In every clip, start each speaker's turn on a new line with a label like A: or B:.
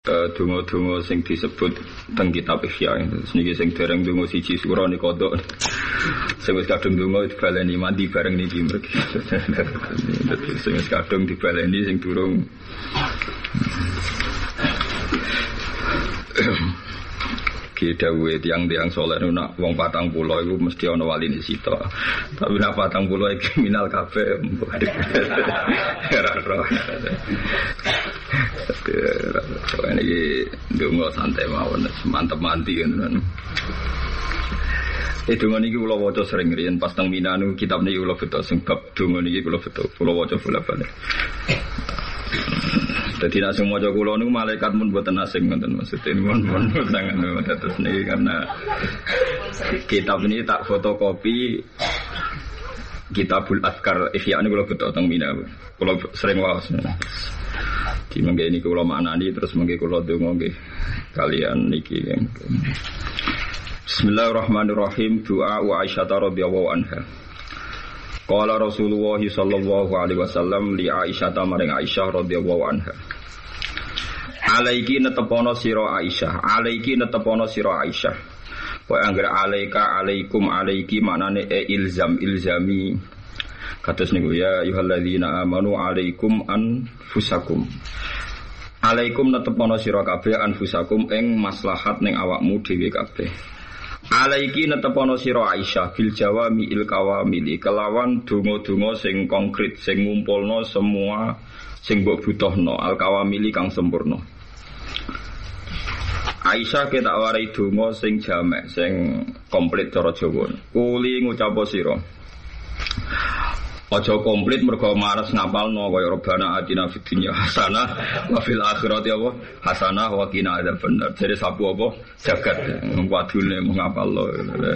A: donga-donga sing disebut teng kitab Ihya. Niki sing dereng donga siji sura nika kodok. Sing wis kadung donga dibaleni mandi bareng niki mriki. Sing wis kadung dibaleni sing durung. Kita dawuhe tiang-tiang saleh nak wong 40 iku mesti ana waline sita. Tapi nak 40 iki kriminal kabeh. Ora. Ini donga santai mawon, mantep mati kan. Donga niki kula waca sering riyen pas teng Mina niku kitab niki kula beto sing bab donga niki kula beto. Kula waca bolak-balik. Dadi nek sing maca kula niku malaikat mun mboten asing ngoten maksudnya mun sangat terus niki karena kitab ini tak fotokopi Kitabul Azkar Ihya niku kula beto teng Mina. Kula sering waos. Di mangke ini kula maknani terus mangke kula donga nggih kalian niki. Bismillahirrahmanirrahim. Doa wa Aisyah radhiyallahu anha. Qala Rasulullah sallallahu alaihi wasallam li Aisyah maring Aisyah radhiyallahu anha. Alaiki netepono sira Aisyah, alaiki netepono sira Aisyah. Wa anggere alaika alaikum alaiki maknane ilzami. Kados niku ya ayyuhalladzina amanu alaikum anfusakum. Alaikum netepono sira kabeh anfusakum ing maslahat ning awakmu dhewe kabeh. Alaiki netepono sira Aisyah bil jawami il kawamili kelawan donga-donga sing konkret sing ngumpulno semua sing mbok butuhno al kawamili kang sempurna. Aisyah ketak warai donga sing jamek sing komplit cara Jawa. Kuli ngucap sira. Aja komplit mergo mares ngapalno kaya Rabbana atina fid dunya hasanah wa fil akhirati apa hasanah wa qina adzabannar. Jare sapu apa jagat ngwadune ngapalno.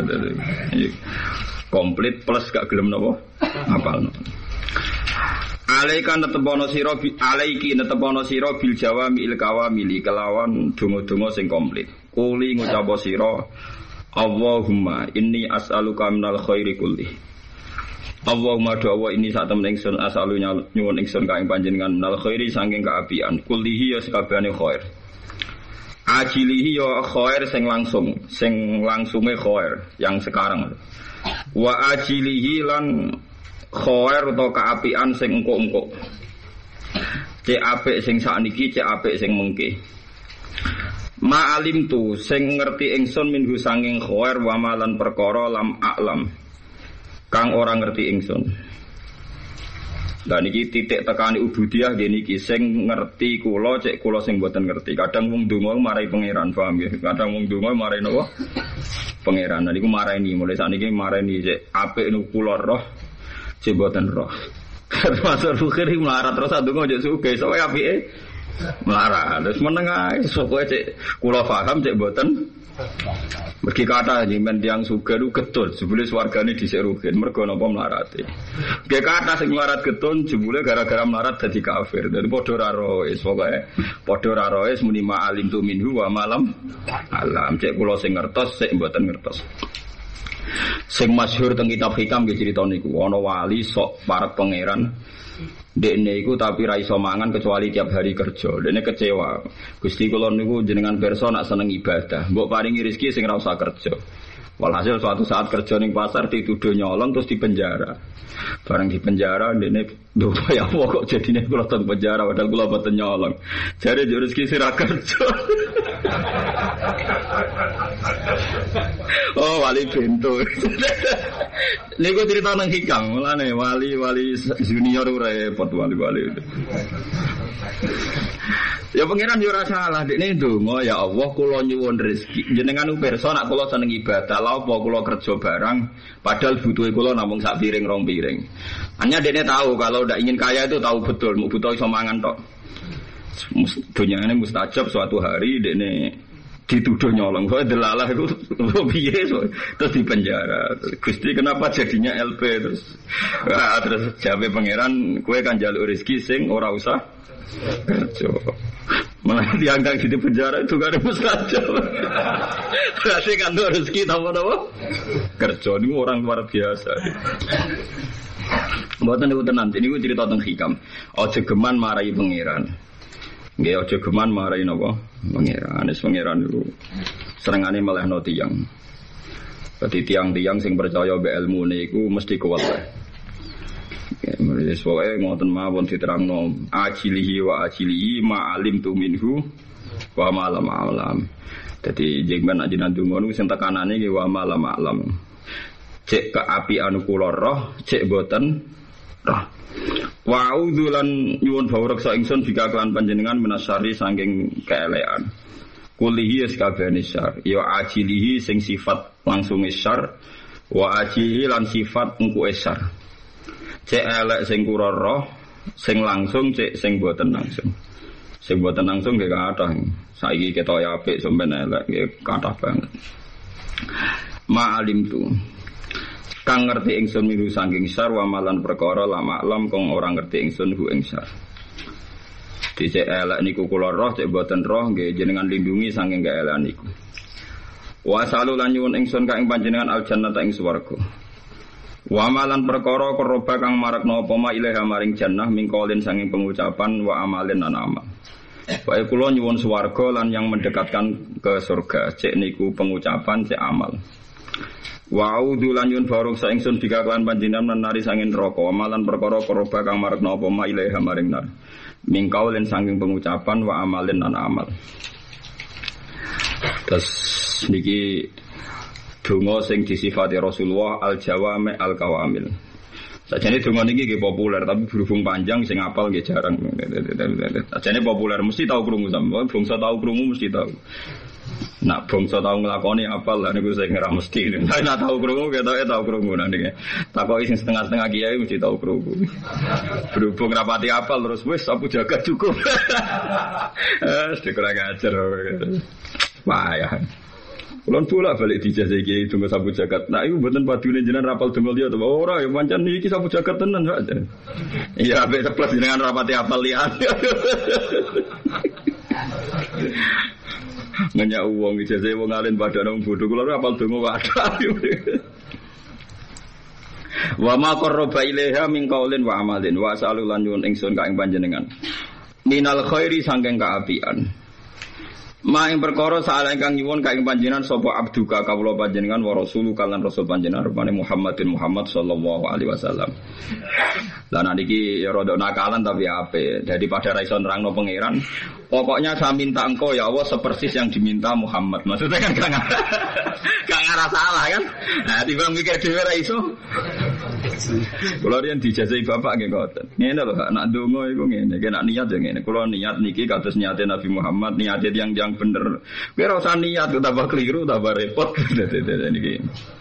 A: Komplit plus gak gelem napa ngapalno. Alaika netepono sira alaiki netepono sira bil jawami il kawamili kelawan donga-donga sing komplit. Kuli ngucap sira Allahumma inni as'aluka minal khairi kulli. Allahumma doa ini saat temen ingsun asalunya nyuwun ingsun ka ing panjenengan minal khairi saking kaapian kullihi ya sakabehane khair. Ajilihi ya khair sing langsunge khair yang sekarang. Wa ajilihi lan khair utawa kaapian sing engko-engko. Cek apik sing sakniki, cek apik sing mengke. Ma'alim tu sing ngerti ingsun minhu saking khair wa malan perkara lam a'lam. Kang ora ngerti ingsun. Dan iki titik tekani ubudiyah nggih niki sing ngerti kula cek kula sing mboten ngerti. Kadang wong donga marai pangeran, paham nggih. Kadang wong donga marai napa? Pangeran. Niku marani mulai sakniki marani cek apik niku kula roh cek mboten roh. Termasuk fikir melarat terus ndonga cek sugih sowe apike melarat. Terus meneng ae sokoe cek kula paham cek mboten. Mergi kata jimen tiang suga itu getun jebule swargane dhisik rugen mergo napa mlarate. Nggih kata sing mlarat getun jebule gara-gara mlarat dadi kafir. Dadi padha ora roes pokoke padha ora roes muni ma'alim tu minhu wa malam alam cek kula sing ngertos sik mboten ngertos. Sing masyhur teng kitab hikam nggih crita niku ana wali sok parek pangeran. Dekne iku tapi ra iso mangan kecuali tiap hari kerja. Dekne kecewa. Gusti kula niku jenengan pirsa nak seneng ibadah. Mbok paringi rezeki sing ra usah kerja. Walhasil suatu saat kerja ning pasar dituduh nyolong terus dipenjara. Bareng dipenjara dekne lho ya apa kok jadine kula teng penjara padahal kula mboten nyolong. Jare rezeki sing ra kerja. Oh wali pintu. Niku cerita nang hikam, mulane wali junior repot wali. Ya pangeran yo ora salah, dekne ndonga ya Allah kula nyuwun rezeki. Jenengan pirsa nek kula seneng ibadah, lha apa kula kerja barang padahal butuhe kula namung sak piring rong piring. Hanya dekne tahu kalau ndak ingin kaya itu tahu betul, mau butuh iso mangan tok. Dunyane mustajab suatu hari dekne dituduh nyolong, kok delalah itu piye terus dipenjara. Gusti kenapa jadinya LP terus jabe pangeran kowe kan njaluk rezeki sing ora usah kerja. Malah diangkat di penjara itu gak ada mustajab. Berarti kan rezeki tahu-tahu kerja ini orang luar biasa. Mboten niku tenan, niku cerita tentang hikam. Aja geman marahi pangeran. Nggih aja geman marahi napa pangeran. Wis pangeran niku senengane melehno tiyang. Dadi tiang-tiang sing percaya mbek ilmune iku mesti kuat. Mulai soalnya ngoten mawon diterangno ajilihi wa ajilihi ma'alim tu minhu wa malam alam. Jadi jengben ajinan dungo nu sing tekanane ki wa malam alam. Cek keapian kula roh, cek boten roh. Wa udzulan nyuwun bawreksa ingsun bika kelan panjenengan menasyari saking keelekan. Kulihi sakabehane syar, ya ajilihi sing sifat langsung syar, wa ajilihi lan sifat engku syar. Cek elek sing kura roh, sing langsung cek sing boten langsung. Sing boten langsung nggih kathah. Saiki ketok apik sampeyan elek nggih kathah banget. Ma'alim tu. Kang ngerti ingsun miru saking syar wa malan perkara lama alam kang ora ngerti ingsun hu ing syar. Dicek elek niku kula roh cek boten roh nggih jenengan lindungi saking kaelekan niku. Wa salu lan nyuwun ingsun ka ing panjenengan aljannata ing swarga. Wa amalan perkara koroba kang marakna apa ma ilaha maring jannah mingkolin sanging pengucapan wa amalin lan amal. Wae kula nyuwun swarga lan yang mendekatkan ke surga cek niku pengucapan cek amal. Wa audu lan nyuwun barok sa ingsun dikaklan panjenengan nari sanging neraka amalan perkara koroba kang marakna apa ma ilaha maring nar. Mingkolin sanging pengucapan wa amalin lan amal. Terus niki donga sing disifati Rasulullah al-jawami al-kawamil. Sajane donga niki nggih populer tapi berhubung panjang sing apal nggih jarang. Sajane populer mesti tahu krungu sampeyan, bangsa tahu krungu mesti tahu. Nak bangsa tahu nglakoni apal lha niku sing ora mesti. Nek tahu krungu ketoke tahu krungu niki. Takoki sing setengah-setengah kiai mesti tahu krungu. Berhubung rapati apal terus wis sapu jaga cukup. Kurang ajar. Wah ya. Kulon pula balik dijazah kiai tunggu sapu jagat. Nah itu buatan padune jenengan rapal dengol dia tuh. Ora ya pancen iki sapu jagat tenan aja. Iya ambek ceplos jenengan rapati apal liat. Ngenyak uang ijazah wong alim padha nang bodho kula rapal donga wadah. Wa ma qarraba ilaiha min qaulin wa amalin wa sa'alu lan nyuwun ingsun ka ing panjenengan. Minal khairi sangking kaapian. Ma ing perkara saala ingkang nyuwun ka ing panjenengan sapa abduka kawula panjenengan wa rasuluka lan rasul panjenengan rupane Muhammadin Muhammad sallallahu alaihi wasallam. Lah niki ya rada nakalan tapi ape. Daripada ra iso nerangno pangeran, pokoknya saya minta engkau ya Allah sepersis yang diminta Muhammad. Maksudnya kan gak ngarah salah kan? Nah, tiba mikir dhewe ra iso. Kula riyen dijajahi bapak nggih ngoten. Ngene lho, nak ndonga iku ngene, nek niat ya ngene. Kula niat niki kados niate Nabi Muhammad, niate yang bener. Kowe ora usah niat tambah keliru, tambah repot niki.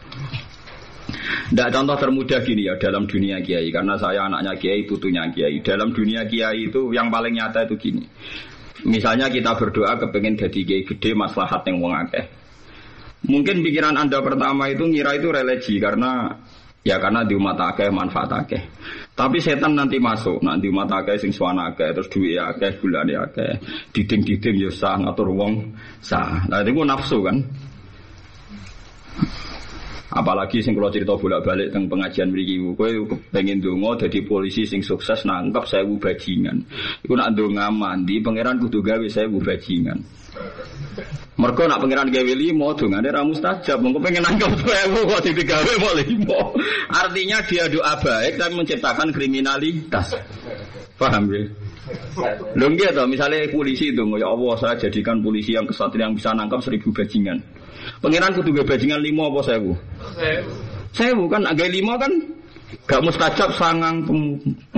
A: Ndak contoh termudah gini ya dalam dunia kiai karena saya anaknya kiai, putunya kiai. Dalam dunia kiai itu yang paling nyata itu gini. Misalnya kita berdoa kepengen jadi kiai gede maslahat yang wong akeh. Mungkin pikiran Anda pertama itu ngira itu religi karena di umat akeh manfaat akeh. Tapi setan nanti masuk, nanti umat akeh sing suwana akeh terus duwe akeh, gulane akeh. Diding-diding ya sah ngatur wong sah. Lah itu nafsu kan. Apalagi sing kula cerita bolak-balik teng pengajian mriki kowe pengen ndonga dadi polisi sing sukses nangkep 1000 bajingan. Iku nak ndonga mandi pangeran kudu gawe 1000 bajingan. Mergo nak pangeran gawe 5 dongane ra mustajab, mengko pengen nangkep 1000 kok digawe mau 5. Artinya dia doa baik tapi menciptakan kriminalitas. Paham ya? Lho nggih to, misale polisi itu ya Allah saya jadikan polisi yang kesatria yang bisa nangkap 1000 bajingan. Pangeran kudu gawe bajingan 5 apa 1000? 1000 kan agak 5 kan gak mustajab 995.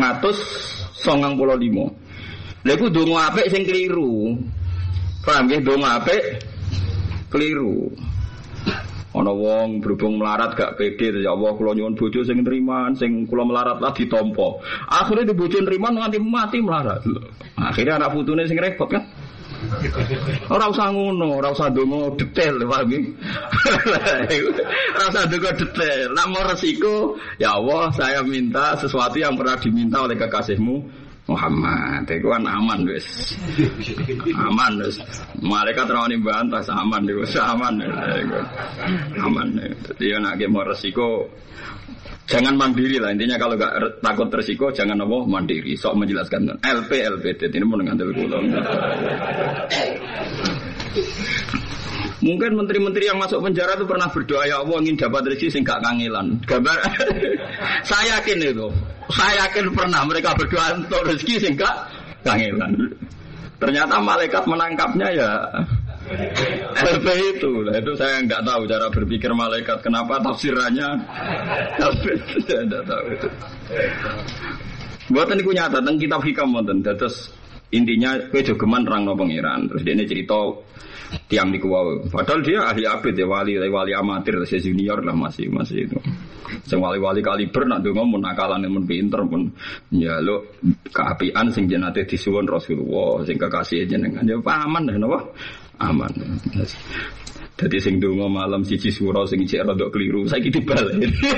A: Lha iku donga apik sing keliru. Paham nggih donga apik keliru. Ana wong berhubung melarat gak pede ya Allah kula nyuwun bojo sing nriman sing kula melarat lah ditampa. Akhire di bojo nriman nganti mati melarat. Akhire anak putune sing repot kan. Ora usah ngono, ora usah ndonga detail, paham nggih. Ora usah ndonga detail. Nek mau resiko, ya Allah, saya minta sesuatu yang pernah diminta oleh kekasihmu Muhammad. Iku kan aman wis. Aman wis. Malaikat rawani bantah aman wis aman. Aman. Dadi nek mau resiko Jangan mandiri lah intinya kalau nggak takut resiko jangan apa mandiri. Sok menjelaskan LPT ini mau ngandel kula. Mungkin menteri-menteri yang masuk penjara itu pernah berdoa ya Allah ingin dapat rezeki sing gak kangelan. Gambar saya yakin itu. Saya yakin pernah mereka berdoa untuk rezeki sing gak kangelan. Ternyata malaikat menangkapnya ya LP itu. Nah, itu saya enggak tahu cara berpikir malaikat. Kenapa tafsirannya LP saya enggak tahu itu. Buatan iku nyata teng kitab hikam wonten. Terus intinya kowe jogeman nerangno pangeran. Terus dia cerita tiang niku wae. Padahal dia ahli abid ya wali amatir, saya junior lah masih itu. Sing wali-wali kaliber nak ndonga mun nakalane mun pinter pun njaluk keapian sing jenate disuwun Rasulullah sing kekasih jenengan ya aman dah napa? Aman. Dadi sing ndonga malam siji sura sing cek rada keliru saiki dibalik.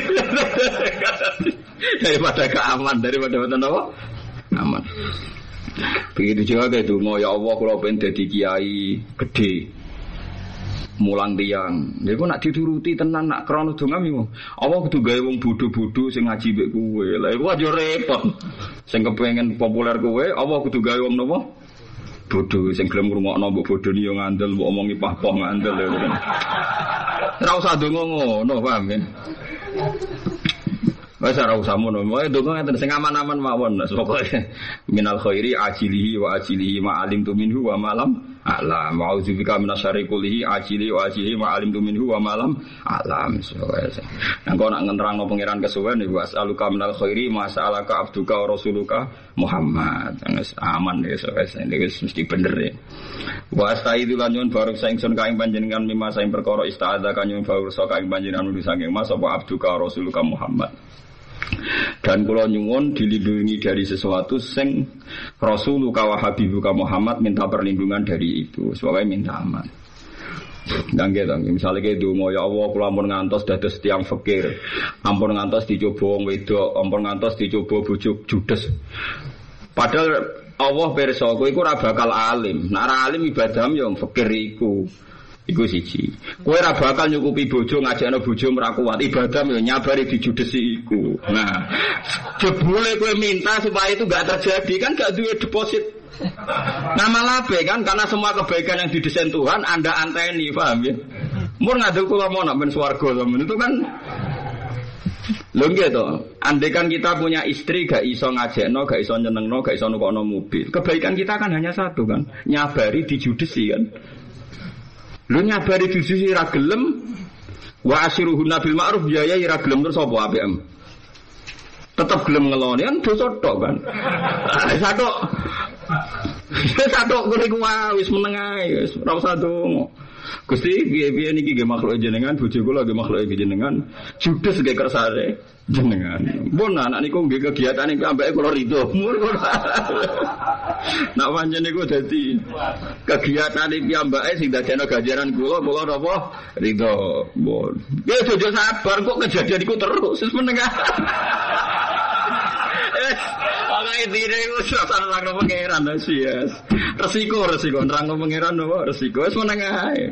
A: Daripada keaman daripada napa? Aman. Begitu juga kayak donga ya Allah kula pengen dadi kiai gede. Mulang tiang. Lha kok nak dituruti tenan nak krana donga mi. Allah kudu gawe wong bodho-bodho sing ngaji mbek kowe. Lah iku aja repot. Sing kepengin populer kowe, Allah kudu gawe wong napa? Bodho sing gelem ngrungokno mbok bodhoni yo ngandel, mbok omongi pah-pah ngandel. Ora usah donga ngono, paham ya? Wes ora usah mono, wae donga ngeten sing aman-aman mawon. Pokoke minal khairi ajilihi wa ajilihi ma alimtu minhu wa malam alam. Ma'udzubika minasyarri kullihi ajili wa ajilihi ma alimtu minhu wa malam alam. Nang kok nak ngenterangno pangeran kesuwen iku asaluka minal khairi ma sa'alaka abduka wa rasuluka Muhammad. Wis aman wis mesti bener ya. Wa astaidu lan nyuwun baruk saing sun kaing panjenengan mimma saing perkara istaadza kan nyuwun baruk saing panjenengan nulis saking mas apa abduka wa rasuluka Muhammad. Dan kula nyuwun dilindungi dari sesuatu sing Rasulullah wa Habibuka Muhammad minta perlindungan dari itu. Soalnya minta aman. Nggih to, misale ke donga ya Allah kula ampun ngantos dados tiyang fakir. Ampun ngantos dicoba wong wedok, ampun ngantos dicoba bojo judes. Padahal Allah pirsa kowe iku ora bakal alim. Nek ora alim ibadahmu yo fakir iku. Iku siji. Kowe ora bakal nyukupi bojo ngajakno bojo ora kuat. Ibadah yo nyabari dijudesi iku. Nah, jebule kowe minta supaya itu enggak terjadi kan enggak duwe deposit. Nama labe kan karena semua kebaikan yang didesain Tuhan Anda anteni, paham ya? Mun ngadul kula mau nak ben swarga sampeyan itu kan lho nggih to. Andai kan kita punya istri gak iso ngajakno, gak iso nyenengno, gak iso nukokno mobil. Kebaikan kita kan hanya satu kan, nyabari dijudesi kan. Lu nyabari dijudesi ra gelem wa asyiruhunna bil ma'ruf biaya ra gelem terus apa APM? Tetap gelem ngeloni kan dosa tok kan. Satu kuwi wis meneng ae wis ora usah donga. Gusti piye-piye niki nggih makhluk jenengan bojo kula nggih makhluk jenengan judes nggih kersane jenengan. Mun anak niku nggih kegiatan iki ambeke kula rido. Nak pancen niku dadi kegiatan iki ambeke sing dadekno ganjaran kula napa rido. Mun. Ya jojo sabar kok kejadian iku terus wis meneng. Intine iku suasana nerangno pangeran yes. Resiko nerangno pangeran apa resiko wis meneng ae.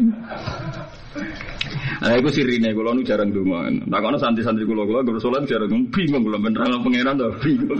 A: Lah iku sirine kula nu jarang ndonga. Takono santri-santri kula salat jarang bingung kula nerangno pangeran to bingung.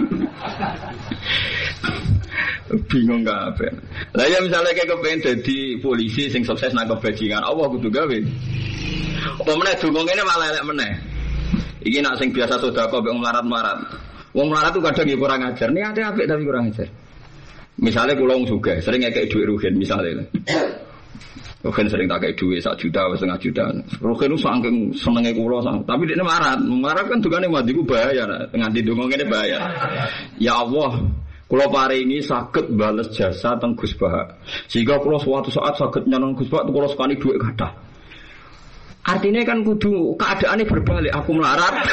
A: Bingung kabeh. Lah ya misale kayak kepengin dadi polisi sing sukses nang kebajingan, Allah kudu gawe. Apa meneh donga ngene malah elek meneh. Iki nak sing biasa sedekah mbek melarat-melarat. Wong melarat tuh kadang ya kurang ajar. Niate apik tapi kurang ajar. Misalnya kula wong sugih, sering ngekek dhuwit rugen misalnya. Rugen sering tak kei dhuwit 1 juta, 1,5 juta. Rugen ku saking senenge kula, tapi dekne marat. Marat kan dungane mandiku bahaya, nganti donga ngene bahaya. Ya Allah, kula paringi saged bales jasa teng Gus Bahak. Sehingga kula suatu saat saged nyanong Gus Bahak kula sekali dhuwit kathah. Artinya kan kudu keadaannya berbalik. Aku melarat.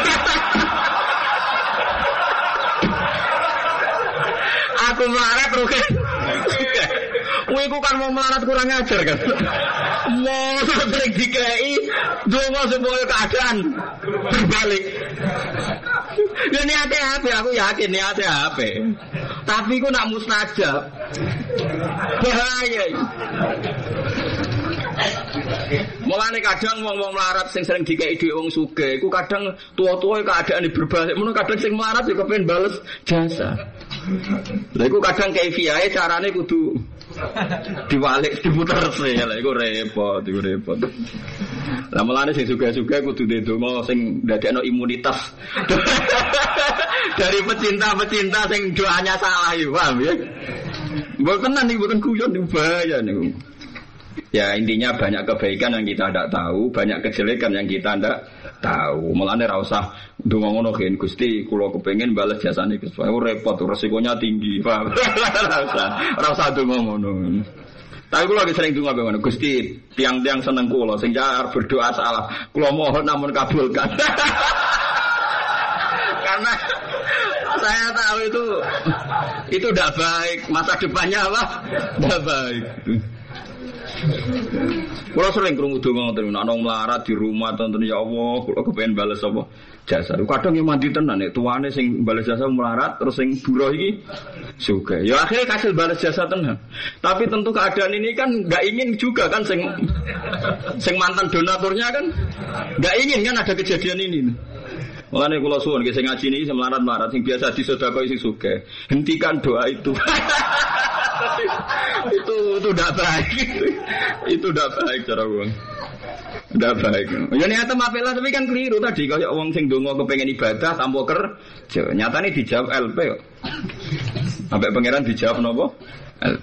A: Aku melarat rugen. Kowe iku kan mau melarat kurang ajar kan. Mau sering dikei donga supaya keadaan berbalik. Ya niate apik, aku yakin niate apik. Tapi ku nak mustajab. Bahaya. Mulane kadang wong-wong melarat sing sering dikei dhuwit wong sugih, iku kadang tuwa-tuwa keadaane berbalik, mun kadang sing melarat ya kepen bales jasa. Lha iku kadang kaifiyahe carane kudu diwalik diputer sih, lha iku repot. Lah mulane sing sugih-sugih kudu ndonga sing ndadekno imunitas. Dari pecinta-pecinta sing doanya salah ya, paham ya? Mboten tenan niku mboten guyon bahaya niku. Ya intinya banyak kebaikan yang kita tidak tahu, banyak kejelekan yang kita tidak tahu. Mulane ra usah ndonga ngono gen Gusti kula kepengin bales jasane Gusti. Repot, resikonya tinggi, paham? Ra usah ndonga ngono. Tapi kula lagi sering ndonga ngono, Gusti, tiang-tiang seneng kula sing jar berdoa salah, kula mohon namun kabulkan. Karena saya tahu itu tidak baik, masa depannya apa? Tidak baik. Kalau sering krungu donga ngoten ana wong melarat di rumah tonton ya Allah, kula kepengin bales apa jasa. Kadang yang mandi tenan nek tuane sing bales jasa melarat terus sing buruh iki sugih. Ya akhirnya kasil bales jasa tenan. Tapi tentu keadaan ini kan enggak ingin juga kan sing mantan donaturnya kan enggak ingin kan ada kejadian ini. Mulane kula suwun sing ngaji niki sing melarat-melarat sing biasa disedekah sing sugih. Hentikan doa itu. itu udah baik. Itu udah baik cara wong. Udah baik. Ya niate mapelah tapi kan keliru tadi kaya wong sing ndonga kepengin ibadah tanpa kerja. Nyatane dijawab LP kok. Sampai pangeran dijawab napa? LP.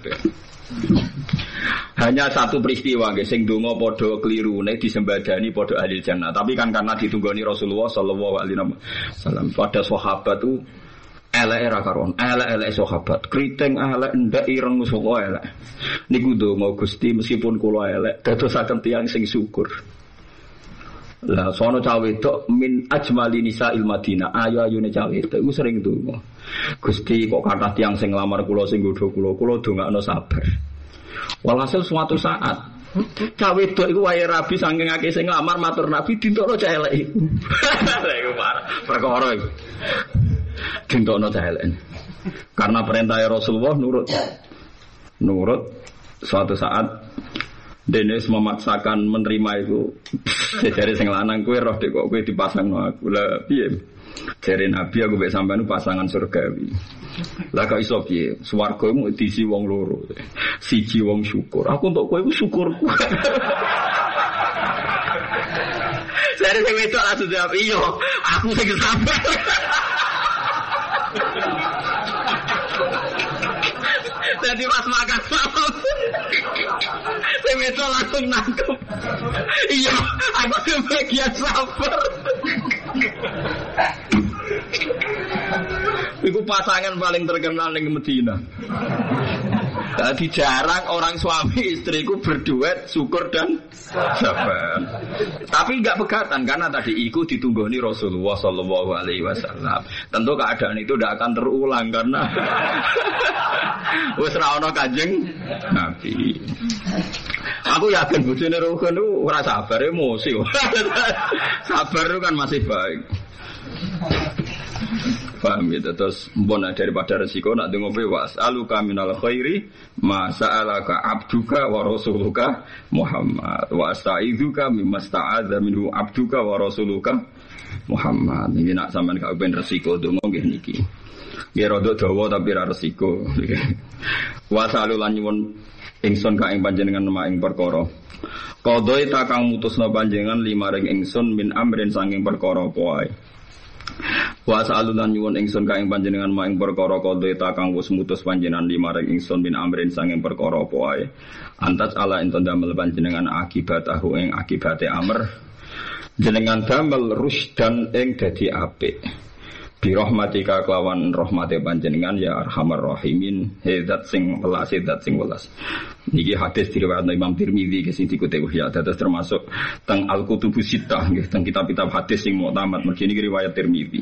A: Hanya satu peristiwa nggih sing donga padha klirune disembadani padha ahli jannah. Tapi kan karena ditunggoni Rasulullah sallallahu alaihi wasallam. Pada sahabat itu elek ra karon, elek sahabat. Kriting elek ndak ireng saka elek. Niku donga Gusti meskipun kula elek dadosaken tiyang sing syukur. Lah sono cawe wedok min ajmali nisa'il Madinah. Ayu-ayune cawe wedok iku sering donga. Gusti kok kathah tiyang sing nglamar kula sing nggodha kula dongakno sabar. Walhasil suatu saat cawe wedok iku wae rabi saking akeh sing nglamar matur Nabi dintokno cah elek iku. Iku perkara iku. Dintokno cah elek. Karena perintah Rasulullah nurut suatu saat Dennis memaksakan menerima itu. Jare sing lanang kowe roh dek kok kowe dipasangno aku. Lah piye? Jare Nabi aku mek sampean pasangan surgawi. Lah kok iso piye? Swarga mu diisi wong loro. Siji wong syukur. Aku untuk kowe iku syukurku. Jare sing wedok langsung jawab, "Iya, aku sing sabar." Jadi pas makan malam saya itu langsung nangkep. Iya, aku kebagian sabar. Itu pasangan paling terkenal di Medina. Jadi jarang orang suami istriku berduet syukur dan sabar. Tapi enggak pegatan karena tadi iku ditunggoni Rasulullah sallallahu alaihi wasallam. Tentu keadaan itu tidak akan terulang karena wis ra ono Kanjeng Nabi. Aku yakin bojone Ruhin itu ora sabar emosi. Sabar itu kan masih baik. Paham gitu. Terus mbon daripada resiko nak dengo was aluka minal khairi ma sa'alaka abduka wa rasuluka Muhammad wa astaizuka mimma sta'adza minhu abduka wa rasuluka Muhammad. Ini nak sampean gak ben resiko donga nggih niki. Nggih rada dawa tapi ra resiko. Wa salulan nyuwun ingsun ka ing panjenengan maing perkara. Qadai ta kang mutusna panjenengan limaring ingsun min amrin sanging perkara apa wae. Wa sa'alulan nyuwun ingsun ka ing panjenengan maing perkara qadha ta kang wis mutus panjenengan limaring ingsun min amrin sanging perkara apa wae antas ala enten damel panjenengan akibatahu ing akibate amr jenengan damel rusdan ing dadi apik bi rahmatika kelawan rahmate panjenengan ya arhamar rahimin zat sing welas zat sing welas. Niki hadis diriwayatno Imam Tirmidzi ke sing dikutip ya dados termasuk teng Al-Kutubus Sittah nggih teng kitab-kitab hadis sing muktamad mergi niki riwayat Tirmidzi.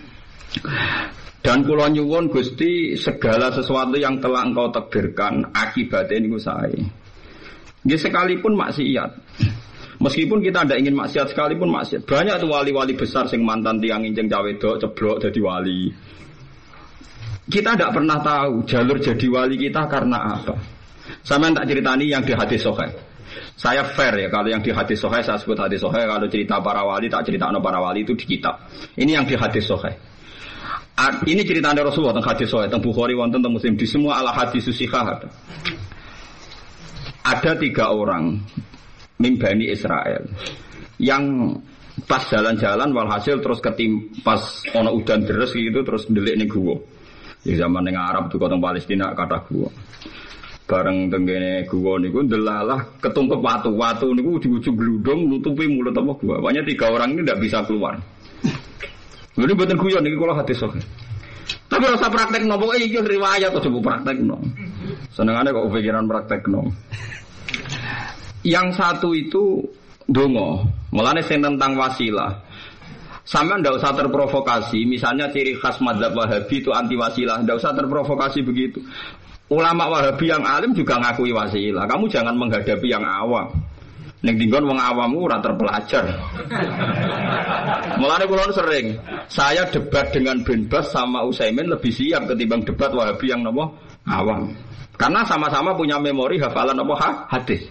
A: Dan kula nyuwun Gusti segala sesuatu yang telah Engkau takdirkan akibatnya niku sae. Nggih sekalipun maksiat. Meskipun kita tidak ingin maksiat sekalipun maksiat. Banyak tuh wali-wali besar sing mantan tiang injeng cawe wedok ceblok jadi wali. Kita tidak pernah tahu jalur jadi wali kita karena apa. Sama tak ceritani yang di hadis sahih. Saya fair ya, kalau yang di hadis sahih saya sebut hadis sahih, kalau cerita para wali tak cerita para wali itu di kitab. Ini yang di hadis sahih. Ini cerita dari Rasulullah tentang hadis sahih, tentang Bukhari, tentang Muslim, di semua ala hadis sahih. Ada 3 orang min Bani Israel yang pas jalan-jalan walhasil terus ketimpas ono udan deres gitu terus ndelik ning guwa. Di zaman ning Arab tuh kota Palestina kata guwa. Bareng tenggene guwa niku ndelalah ketumpuk watu niku ujug-ujug gludung nutupi mulut apa guwa. Banyak 3 orang ini tidak bisa keluar. Jadi mboten guyon niki kula hadis sahih. Tapi rasa praktekno pokoke iki riwayat aja mbok praktekno. Senengane kok pikiran praktekno. Yang satu itu dongo, mulane sing tentang wasilah. Sampeyan ndak usah terprovokasi, misalnya ciri khas mazhab Wahabi itu anti wasilah, ndak usah terprovokasi begitu. Ulama Wahabi yang alim juga ngakui wasilah. Kamu jangan menghadapi yang awam. Ning dinggon wong awammu ora terpelajar. Mulane kula sering, saya debat dengan bin Bas sama Utsaimin lebih siap ketimbang debat Wahabi yang nopo awam. Karena sama-sama punya memori hafalan apa hadis.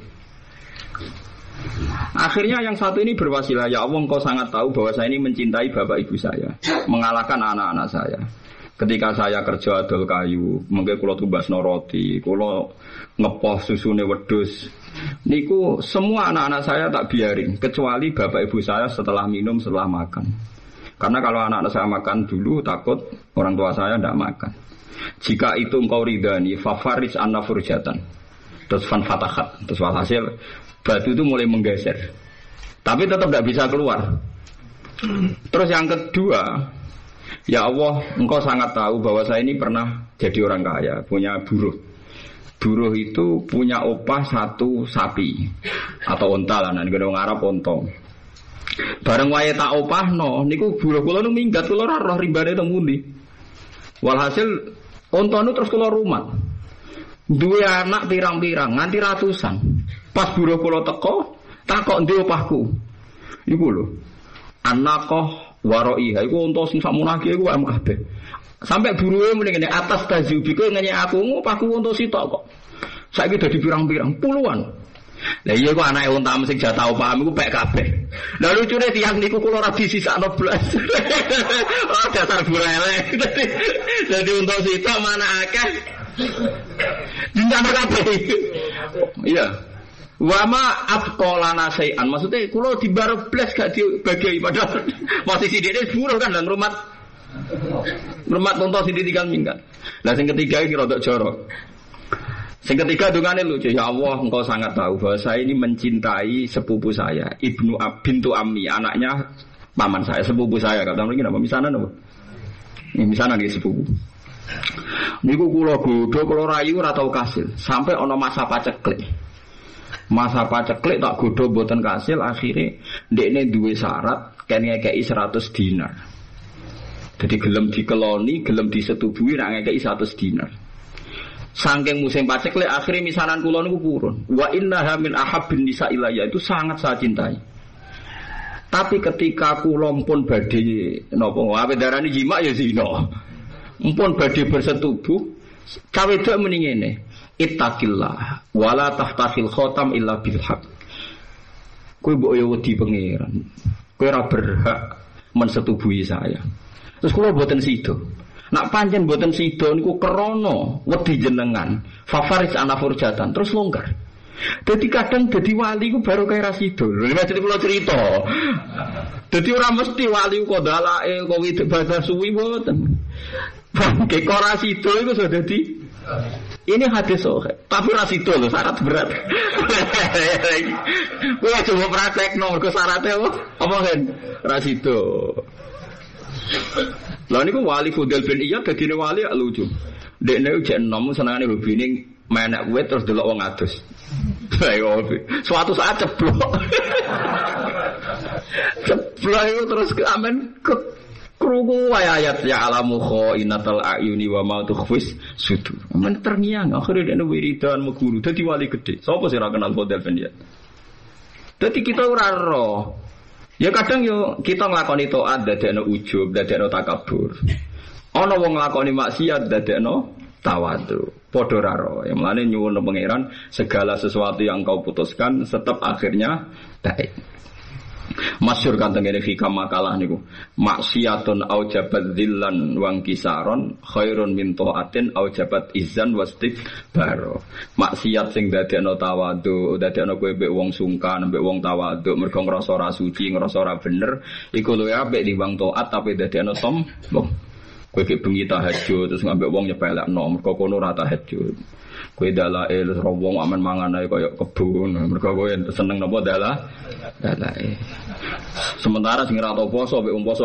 A: Akhirnya yang satu ini berwasilah, ya Allah engkau sangat tahu bahwa saya ini mencintai bapak ibu saya, mengalahkan anak-anak saya. Ketika saya kerja adol kayu, mengke kula tumbasno roti, kula ngepoh susune wedhus. Niku semua anak-anak saya tak biarin, kecuali bapak ibu saya setelah minum, setelah makan. Karena kalau anak-anak saya makan dulu, takut orang tua saya tidak makan. Jika itu engkau ridani, fafaris anna furjatan. Terus fan fatahat, terus walhasil batu itu mulai menggeser. Tapi tetap tidak bisa keluar. Terus yang kedua, ya Allah, engkau sangat tahu bahwa saya ini pernah jadi orang kaya, punya buruh. Buruh itu punya opah 1 sapi atau onta lah, nanti orang Arab ontong. Bareng wae tak opahno, niku buruh kula nu minggat kula ora roh rimbane teng pundi. Walhasil onta nu terus kula rumat. Duwe anak pirang-pirang nganti ratusan. Pas buruh kula teko, takok ndi opahku. Iku lho. Anakoh waraiha iku onta sing sakmunake iku am kabeh. Sampai buruhe muni ngene atas tazubi kowe ngenyek aku opahku onta sitok kok. Saiki dadi pirang-pirang puluhan. Lah iya kok anake onta sing jatah opahmu iku pek kabeh. Lah lucune tiyang niku kula ora disisakno blas. Oh dasar burele. Dadi onta sitok mana akeh. Dinten kabeh. Iya. Wa ma atqalana sayan. Maksudnya kula dibar blas gak dibagi padahal masih sidine buruh kan dan rumah onta sithik tinggal minggat. Lah sing ketiga iki rodok jorok. Sing ketiga dungane lucu, ya Allah engkau sangat tahu bahwa saya ini mencintai sepupu saya, bintu Ammi, anaknya paman saya, sepupu saya. Kata mriki napa misanan apa? Ini misanan iki sepupu. Niku kula godho, kula rayu ora tau kasil, sampai ana masa paceklik. Masa paceklik tak godho mboten kasil, akhire ndekne duwe syarat kene ngekeki 100 dinar. Jadi gelem dikeloni, gelem disetubuhi nek ngekeki 100 dinar. Saking musim paceklik akhirnya misanan kula niku purun. Wa innaha min ahabbin nisa ilayya, itu sangat saya cintai. Tapi ketika kula pun badhe napa ape darani jima ya zina. Mpun badhe bersetubuh, cawe wedok muni ngene, ittaqillah wala tahtakhil khatam illa bil haq. Kowe mbok yo wedi pangeran. Kowe ora berhak mensetubuhi saya. Terus kula mboten sida. Nak pancen mboten sida niku krana wedi jenengan, fafaris ana furjatan terus longgar. Dadi kadang dadi wali ku baru kaya ra sida. Lha nek kula cerita. Dadi ora mesti wali kok dalake kok ibadah suwi mboten. Bangke kok ora sida iku sudah dadi ini hadis sahih. Tapi ra sida lho syarat berat. Kowe coba praktekno mergo syaratnya apa kan? Ra sida. Lah niku wali Fudel bin Iyad dadine wali ya lucu. Dekne ujek enom senengane hobine menek wit terus delok wong adus. Ayo suatu saat ceblok. Ceblok itu terus amen krungu ayat ya alamu khainatal ayuni wa ma tukhfis sudur. Men terngiang akhire dekne wiridan meguru dadi wali gede. Sopo sing ora kenal Fudel bin Iyad? Dadi kita ora roh. Ya kadang yo kita nglakoni taat dadekno ujub, dadekno takabur. Ana wong nglakoni maksiat dadekno tawadu. Padha ra ro. Ya mulane nyuwun pangeran segala sesuatu yang kau putuskan tetap akhirnya baik. Masyhur kan tengene hikam makalah niku. Maksiatun aujabat dzillan wa kisaron khairun min taatin aujabat izzan wastikbar. Maksiat sing dadekno tawadhu, dadekno kowe mbek wong sungkan, mbek wong tawadhu, mergo ngrasa ora suci, ngrasa ora bener, iku luwih apik timbang taat tapi dadekno sombong. Kowe ki bengi tahajud terus ngambek wong nyepelekno, mergo kono ora tahajud. Kowe dalae terus wong aman mangan ae kaya kebun, mergo kowe seneng napa dalae. Sementara sing ora tau poso mek poso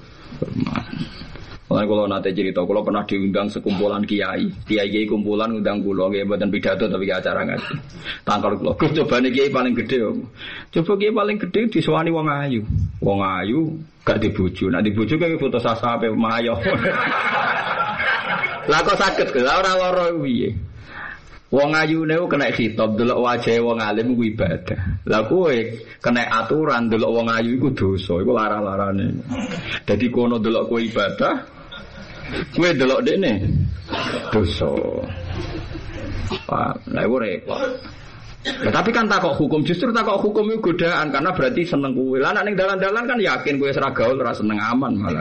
A: Mulai kalau nanti cerita, kalau pernah diundang sekumpulan kiai kumpulan undang kulo, kiai buatan pidato tapi acara ngaji. Tangkal kulo, coba nih kiai paling gede, coba kiai paling gede disuani wong ayu gak dibuju, nah dibuju kayak foto sasa apa mayo. Lah kok sakit ke, orang loro piye? Wong ayu niku kena khitab delok wajahe wong alim ku ibadah. Lah kowe kena aturan delok wong ayu iku dosa, iku larang-larane. Dadi kono delok kowe ibadah, kowe delok dekne dosa. Lah iku repot. Ya, tapi kan takok hukum, justru takok hukum itu godaan karena berarti seneng kowe. Lah nek ning dalan-dalan kan yakin kowe ora gaul, ora seneng aman malah.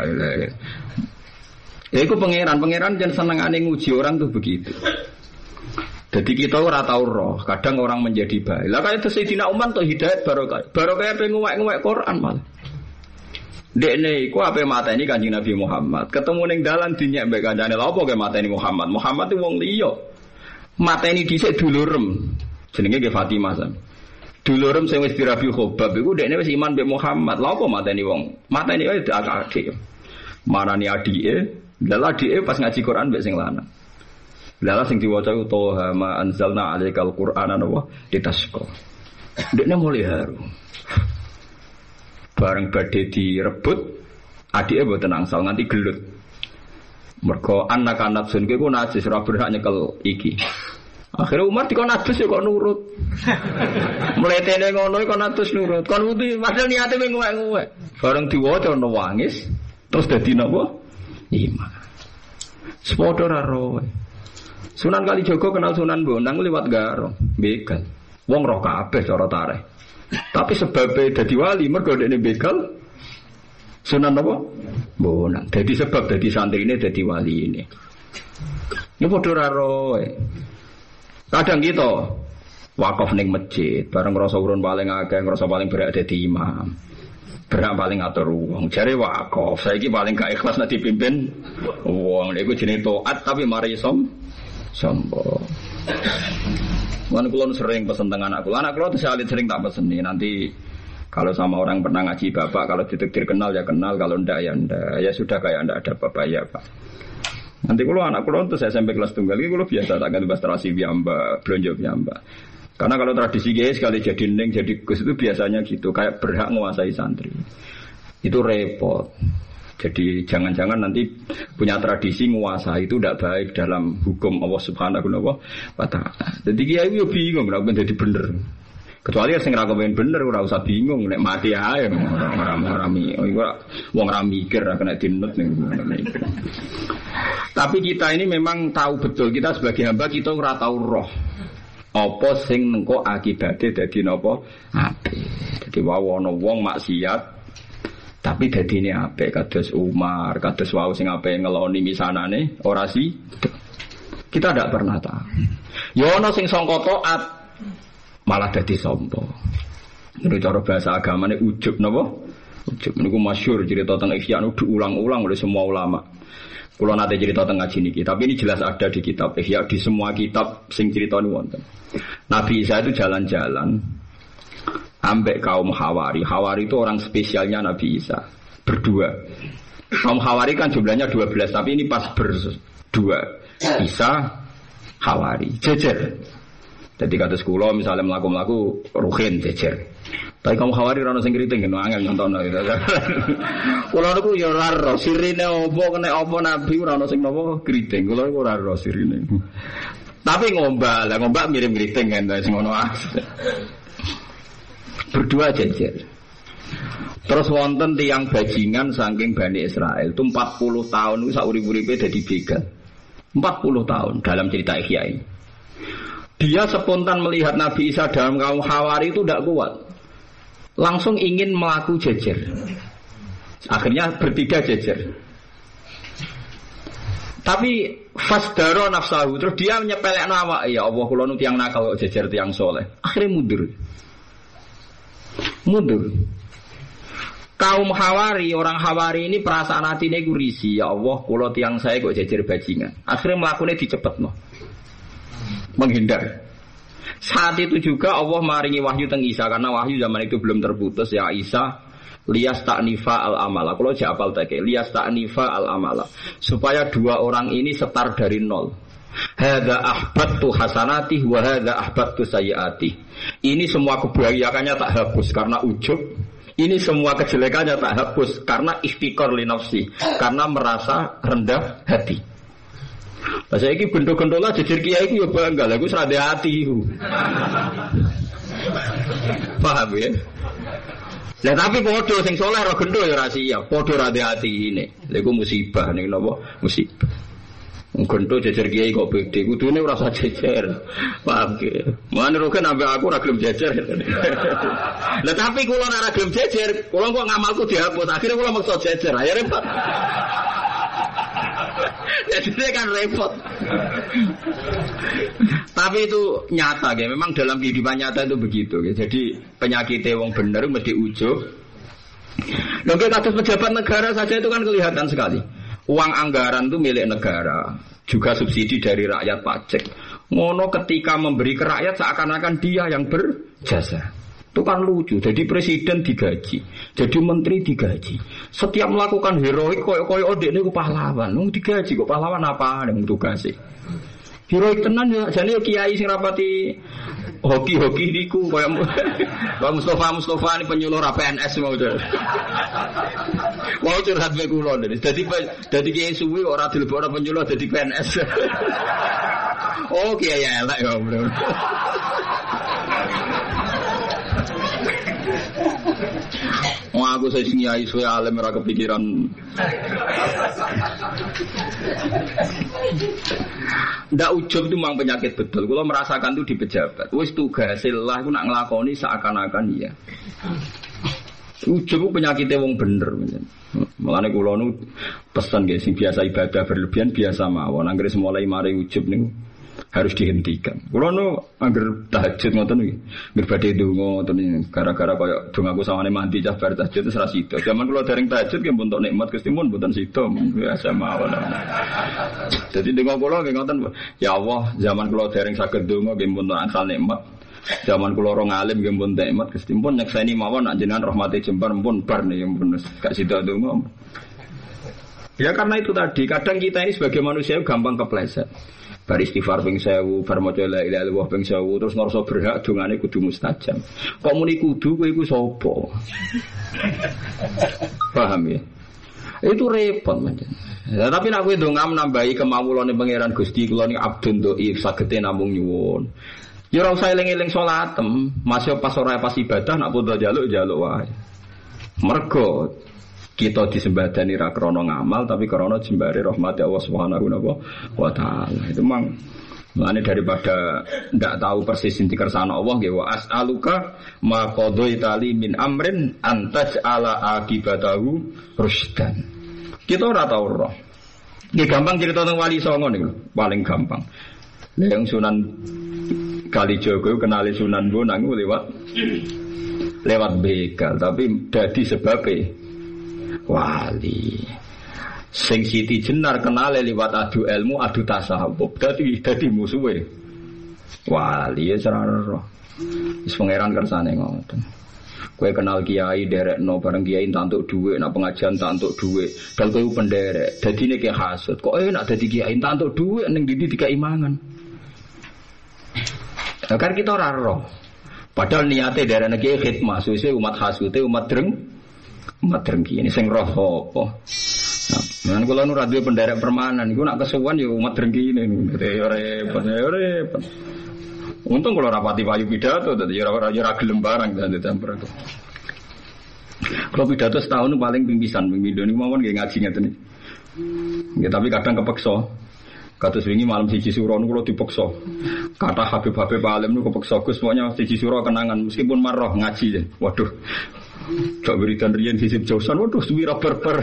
A: Ya iku pangeran jan senengane nguji orang tuh begitu. Jadi kita ora tau roh, kadang orang menjadi baik. Lah kaya Sayyidina Umar tuh hidayat barokah pengen nguwek Quran malah. Dekne iku ape mateni Kanjeng Nabi Muhammad. Ketemu ning dalan dinyek mbek kancane. Lha opo ke mateni Muhammad? Muhammad itu wong liya. Mateni dhisik dulurem. Jenenge ke Fatimah san. Dulurem sing wis dirabi khobab iku dekne wis iman mbek Muhammad. Lha opo mateni wong? Mateni wae adik. Marani adike, lha adike pas ngaji Quran mbek sing lanang. Lala sing diwaca Toha ma anzalna 'alaikal qur'ana wa litasqa. Dekne mulai haru. Bareng badhe direbut, adike mboten angsal nganti gelut. Mergo anak-anak sun ku najis ora berhak nyekel iki. Akhire Umar dikon najis kok nurut. Mletene ngono kok najis nurut. Kon wudu padahal niate ngewek-ngewek. Bareng diwaca ono wangis, terus dadi napa? Iman. Sepodo ra roe. Sunan Kalijaga kenal Sunan Bonang lewat Garong, begal. Wong roh kabeh cara tareh. Tapi sebabnya dadi wali mergo dekne begal. Sunan apa? Bonang. Dadi sebab dadi santrine dadi wali ini. Ini padha ra roe. Kadang kita wakaf ning masjid, bareng ngrasa urun paling akeh, ngrasa paling berhak dadi imam. Berhak paling atur wong. Jare wakaf, saiki paling gak ikhlas nek dipimpin wong. Iku jenenge taat tapi mari sombong. Mana kulon sering pesen tengah anak kulon sering tak pesen nih. Nanti kalau sama orang pernah ngaji bapak, kalau ditektir kenal ya kenal, kalau ndak ya ndak. Ya sudah kayak ndak ada bapak ya pak. Nanti kulon anak kulon tuh saya sampai kelas tunggal, ini kulon biasa tak ganti terasi biamba, belanja biamba. Karena kalau tradisi guys sekali jadi neng jadi gus itu biasanya gitu, kayak berhak menguasai santri. Itu repot. Jadi jangan-jangan nanti punya tradisi menguasai itu tidak baik dalam hukum Allah Subhanahu wa taala. Jadi kiai yo bingung ora jadi bener. Kecuali sing ora kepen bener ora usah bingung nek mati ae ora wong ora mikir ora kena dinut ning. Tapi kita ini memang tahu betul kita sebagai hamba kita ora tahu roh. Apa sing nengko akibate dadi napa? Apik. Dadi ana wong maksiat tapi dadine apik kados Umar, kados wau sing apik ngeloni misanane ora sih. Kita ndak pernah tahu. Ya ana sing sangka taat malah dadi sombong. Niku cara bahasa agamane ujub napa? Ujub niku masyhur cerita tentang Ihya diulang-ulang oleh semua ulama. Kula nate cerita tentang ngaji niki, tapi ini jelas ada di kitab Ihya, di semua kitab sing critani wonten. Nabi Isa itu jalan-jalan ambek kaum Hawari. Hawari itu orang spesialnya Nabi Isa. Berdua. Kaum Hawari kan jumlahnya 12, tapi ini pas berdua. Isa, Hawari. Jejer. Jadi kata sekolah misalnya melaku-melaku ruhin jejer. Tapi kaum Hawari rano sing kriting kena angel nyontono gitu. Kula niku ya ora ro sirine opo kena opo Nabi ora ono sing napa kriting. Kula niku ora ro sirine. Tapi ngombak mirip kriting kan sing ngono berdua jejer. Terus wonten tiyang bajingan saking Bani Israel itu 40 tahun itu saurip-uripe dadi begal. 40 tahun dalam cerita Ihya ini. Dia spontan melihat Nabi Isa dalam kaum Hawari itu tidak kuat. Langsung ingin melaku jejer. Akhirnya bertiga jejer. Tapi fasdaro nafsahu, terus dia nyepelek nama, ya Allah kula nu tiyang nakal kok jejer tiyang soleh. Akhirnya mundur. Kaum Hawari, orang Hawari ini perasaan hatine iku risi, ya Allah kula tiyang saya kok jejer bajingan. Akhirnya mlakune dicepetno. Menghindar. Saat itu juga Allah maringi wahyu teng Isa, karena wahyu zaman itu belum terputus, ya Isa liyas ta'nifa al-amala. Kalau jawab al-taqi liyas ta'nifa al-amala, supaya dua orang ini setar dari nol. Hadza ahbattu hasanati wa hadza ahbattu sayyiati. Ini semua kebahagiaannya tak hapus karena ujub. Ini semua kejelekannya tak hapus karena iftikar li nafsi, karena merasa rendah hati. Lah saiki bendo-gendola jejer kiai iku ya bangga, lha iku serade ati iku. Paham ya? Lah tapi padha sing saleh ora gendho ya ora siap, padha ra ati-atine. Lha iku musibah ning napa? Musibah. Gendho jejer kiai kok beda, kudune ora usah jejer. Paham ge. Mane roke nambah aku ora gelem jejer. Lah tapi kula ora gelem jejer, kula kok ngamalku dihapus, akhirnya kula maksa jejer. Ya repot. Jadi kan repot. Tapi itu nyata ya, memang dalam kehidupan nyata itu begitu ya. Jadi penyakitnya wong bener mesti ujub. Lho kados pejabat negara saja itu kan kelihatan sekali. Uang anggaran itu milik negara, juga subsidi dari rakyat pajak. Ngono ketika memberi ke rakyat seakan-akan dia yang berjasa. Itu kan lucu. Jadi presiden digaji, jadi menteri digaji. Setiap melakukan heroik koyo-koyo odekne ku pahlawan. Wong digaji kok pahlawan apa yang tugasé. Heroik tenan ya jane kiai sing rapati hoki-hoki niku koyo Pak Mustofa ini penyuluh PNS mau to. Mau curhat wae kula dadi kiai suwi ora dilebokno penyuluh dadi PNS. Oh kiai elek ya, Bro. Wah aku saya nyai suwe alim ora kepikiran. Ndak ujub itu memang penyakit betul. Kalau merasakan itu di pejabat. Wis tugase lah aku nak nglakoni seakan-akan iya. Ujub itu penyakitnya wong bener. Mulane kula nu pesen nggih sing biasa ibadah berlebihan biasa mawon. Anggere mulai mari ujub niku harus dihentikan. Kulo nu angger tahajud ngoten iki, angger badhe donga ngoten gara-gara kaya dongaku sawane mandi cah bar tahajud wis ra sida. Zaman kulo dereng tahajud nggih pun tok nikmat Gusti mun mboten sida, biasa mawon. Dadi donga kulo nggih ngoten, ya Allah, zaman kulo dereng saged donga nggih pun tok asal nikmat. Zaman kulo ora ngalim nggih pun nikmat Gusti mun nyekseni mawon jenengan rahmate jembar pun bar niki pun gak sida donga. Ya karena itu tadi, kadang kita ini sebagai manusia gampang kepleset. Bar istighfar ping 1000, bar maca la ilaha illallah ping 1000, terus ngrasa berhak dongane kudu mustajab. Kok muni kudu kowe iku sapa? Paham ya? Itu repot pancen. Ya, tapi nek kowe ndonga nambahi kemawulane pangeran Gusti kula niki abdun dhaif sagete namung nyuwun. Ya ora usah eling-eling salatem, masih pas ora pas ibadah nak padha njaluk wae. Mergo kita disembadani ra krana ngamal tapi krana jembare rahmat Allah Subhanahu wa taala. Itu memang Mulane daripada ndak tahu persis inti kersane Allah nggih wa as'aluka ma qadaita li min amrin antaj ala akibatahu rusdan. Kita ora tau roh. Nggih gampang cerita tentang Wali Songo niku, paling gampang. Yang Sunan Kalijogo kenali Sunan Bonang lewat begal, tapi dadi sebabe wali. Sing Siti Jenar kenale liwat adu ilmu, adu tasawuf. Dadi musuhe. Wali ya cara wis pangeran kersane ngoten. Kowe kenal kiai derekno bareng kiai entuk dhuwit, nak pengajian entuk dhuwit. Dal kowe penderek. Dadine ki hasud. Kok enak dadi kiai entuk dhuwit ning ndi dikai mangan. Kan kita ora roh. Padahal niate derekne kiai khidmah, suwe umat hasute umat drengki. Ini sing roh apa? Nah, kalau nu radio penderek permanen, gue nak kesuwan ya umat drengki ini, repot. Untung kalau rapati payu pidato, tadi jara gelem barang dan ditempel itu. Kalau pidato setahun paling pingpisan, pingpido ini mawon gak ngaji ngeten nih. Ya tapi kadang kepeksa. Kados wingi malam siji suro niku kula dipeksa. Kata Habib-habib alim niku kepeksa Gus pokoknya siji suro kenangan meskipun marah ngaji ya. Waduh. Cok wiridan riyen hisib jausan waduh suwira berber.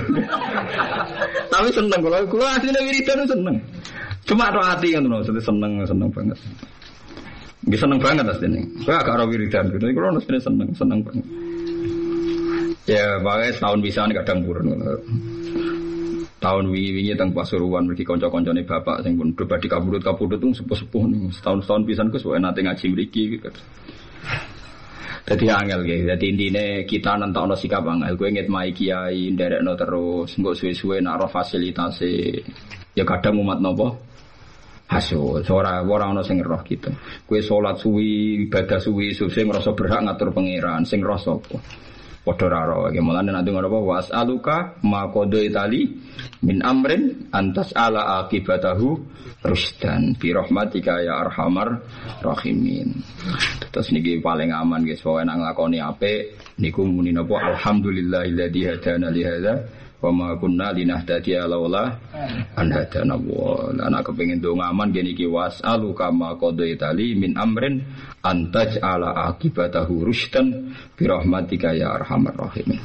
A: Tapi seneng kula asline wiridan seneng. Cuma tok ati ngono seneng banget. Nggih seneng banget asline. Kowe agak ora wiridan gitu. Kula asline seneng banget. Ya, bae setahun pisan kadang purun. Tahun wingi teng Pasuruan mriki kanca-kancane bapak sing pun pribadi kapundhut itu sepuh-sepuh niku. Setahun pisan Gus wae nate ngaji mriki gitu. Dadi angel nggih. Dadi intine kita nentokno sikap angel. Kowe ngitmai kiai nderekno terus, engko suwe-suwe nak ro fasilitase. Ya kadang umat napa? Hasil. Ora ana sing roh gitu. Kowe salat suwi, ibadah suwi, sing ngrasa berhak ngatur pangeran, sing roh sapa? Padha raro iki mulane nek ngono apa wasaluka maqadha itali min amrin antas ala akibatahu rusdan bi rahmatika ya arhamar rahimin. Terus niki paling aman guys pokoke nang nglakoni apik niku muni napa alhamdulillahilladzi hadana li hadza wa ma kunna linahtadiya laula an hadana Allah. Ana kepengin donga aman ngene iki wasaluka maqadha itali min amrin antaj ala akibatahu rusdan bi rahmatika ya arhamar rahimin.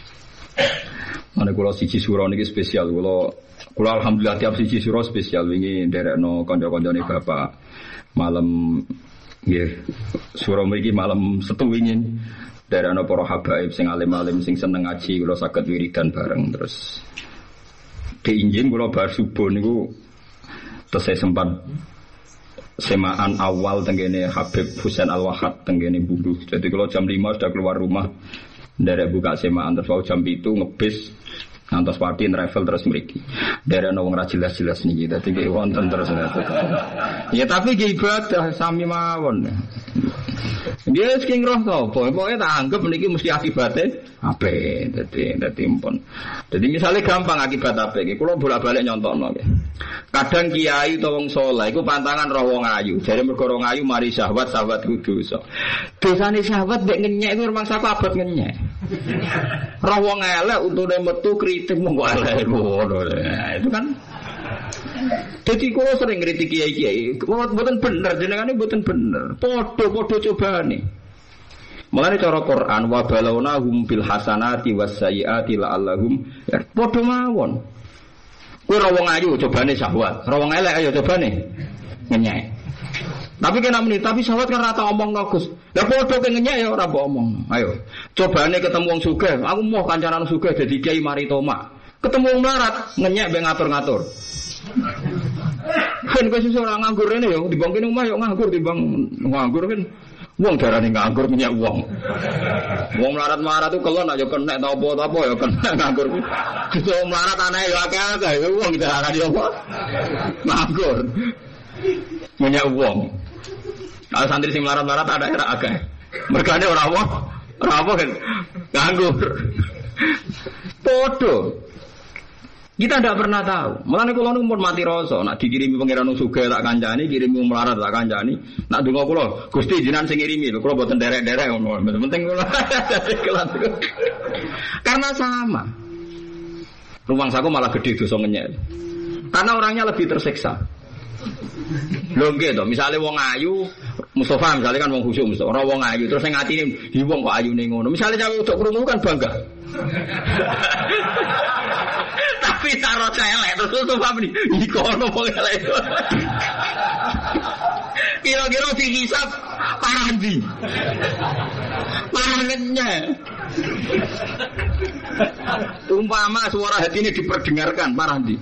A: Mane kula siji sura niki spesial kula alhamdulillah tiap siji sura spesial wingi nderekno kanca-kancane bapak malam nggih sura mriki malam Setu wingi nderekno para habaib sing alim-alim sing seneng ngaji kula saged wiridan bareng terus keinjin kula bar subuh niku terus saya sempat semaan awal tenggene Habib Husain Al-Wahhab tenggene Bundu. Jadi kalau jam 5 sudah keluar rumah dari buka semaan terus jam 7 ngebis ngantos party travel terus mriki. Dari ana wong ra jelas-jelas niki. Dadi nggih wonten terus. Ya tapi nggih ibadah sami mawon. Dia sing roh to, pokoke tak anggap niki mesti akibate apik. Dadi empun. Dadi misale gampang akibat apik iki kula bolak-balik nyontokno nggih. Kadang kiai utawa wong saleh iku pantangan roh wong ayu. Jare mergo wong ayu mari syahwat kudu dosa. Dosane syahwat mek ngenyek iku rumangsa abot ngenyek. Roh wong elek untune metu kritik monggo elek ngono. Itu kan jadi kalau sering kritik kiai-kiai, mboten bener, jenengane mboten bener. Padha-padha cobane. Mulane cara Quran wa balawnahum bil hasanati was sayyiati la'allahum padha mawon. Kowe ra wong ayu cobane syahwat, ra wong elek ayo cobane ngenyek. Tapi kena muni, tapi syahwat kan rata omongno Gus. Lah padha ke ngenyek ya ora mbok omong. Ayo. Cobane ketemu wong sugih, aku mau kancanan sugih dadi kiai mari tomak. Ketemu wong melarat, ngenyek mbek ngatur-ngatur. Kan kowe sesuk ora nganggur rene yo, dibang kene omah yo nganggur dibang nganggur kan. Wong darane nganggur minyak wong. Wong melarat-melarat tuh kelon aja kena ta apa-apa ya kena nganggur. Gitu melarat anae yo akeh-akeh wong darane apa? Nganggur. Minyak wong. Kalau santri sing melarat-melarat ada era akeh. Mergane ora apa kan nganggur. Podo. Kita tidak pernah tahu. Mulane kula nu mati rasa, nak dikirimi pangeran sugih tak kancani, kirimi melarat tak kancani. Nak donga kula, Gusti jenengan sing ngirimi lho, kula mboten derek-derek ngono. Penting kula. Karena sama. Rumangsaku malah gede dosa ngenyek. Karena orangnya lebih tersiksa. Lho nggih to, misale wong ayu, Mustafa misale kan wong khusyuk Mustafa, ora wong ayu terus sing atine hi wong kok ayune ngono. Misale cawe uduk krungu kan bangga. Tapi cara elek terus Mustafa meni, iki ono wong elek. Kira-kira dihisab parah ndi? Parah ngenyek. Umpama suara hati ini diperdengarkan parah ndi?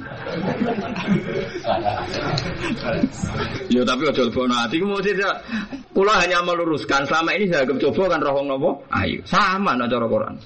A: Ya tapi aja lebono ati ku mesti kula hanya meluruskan selama ini saya coba kan roh wong napa? Ayo, sama nek cara Quran.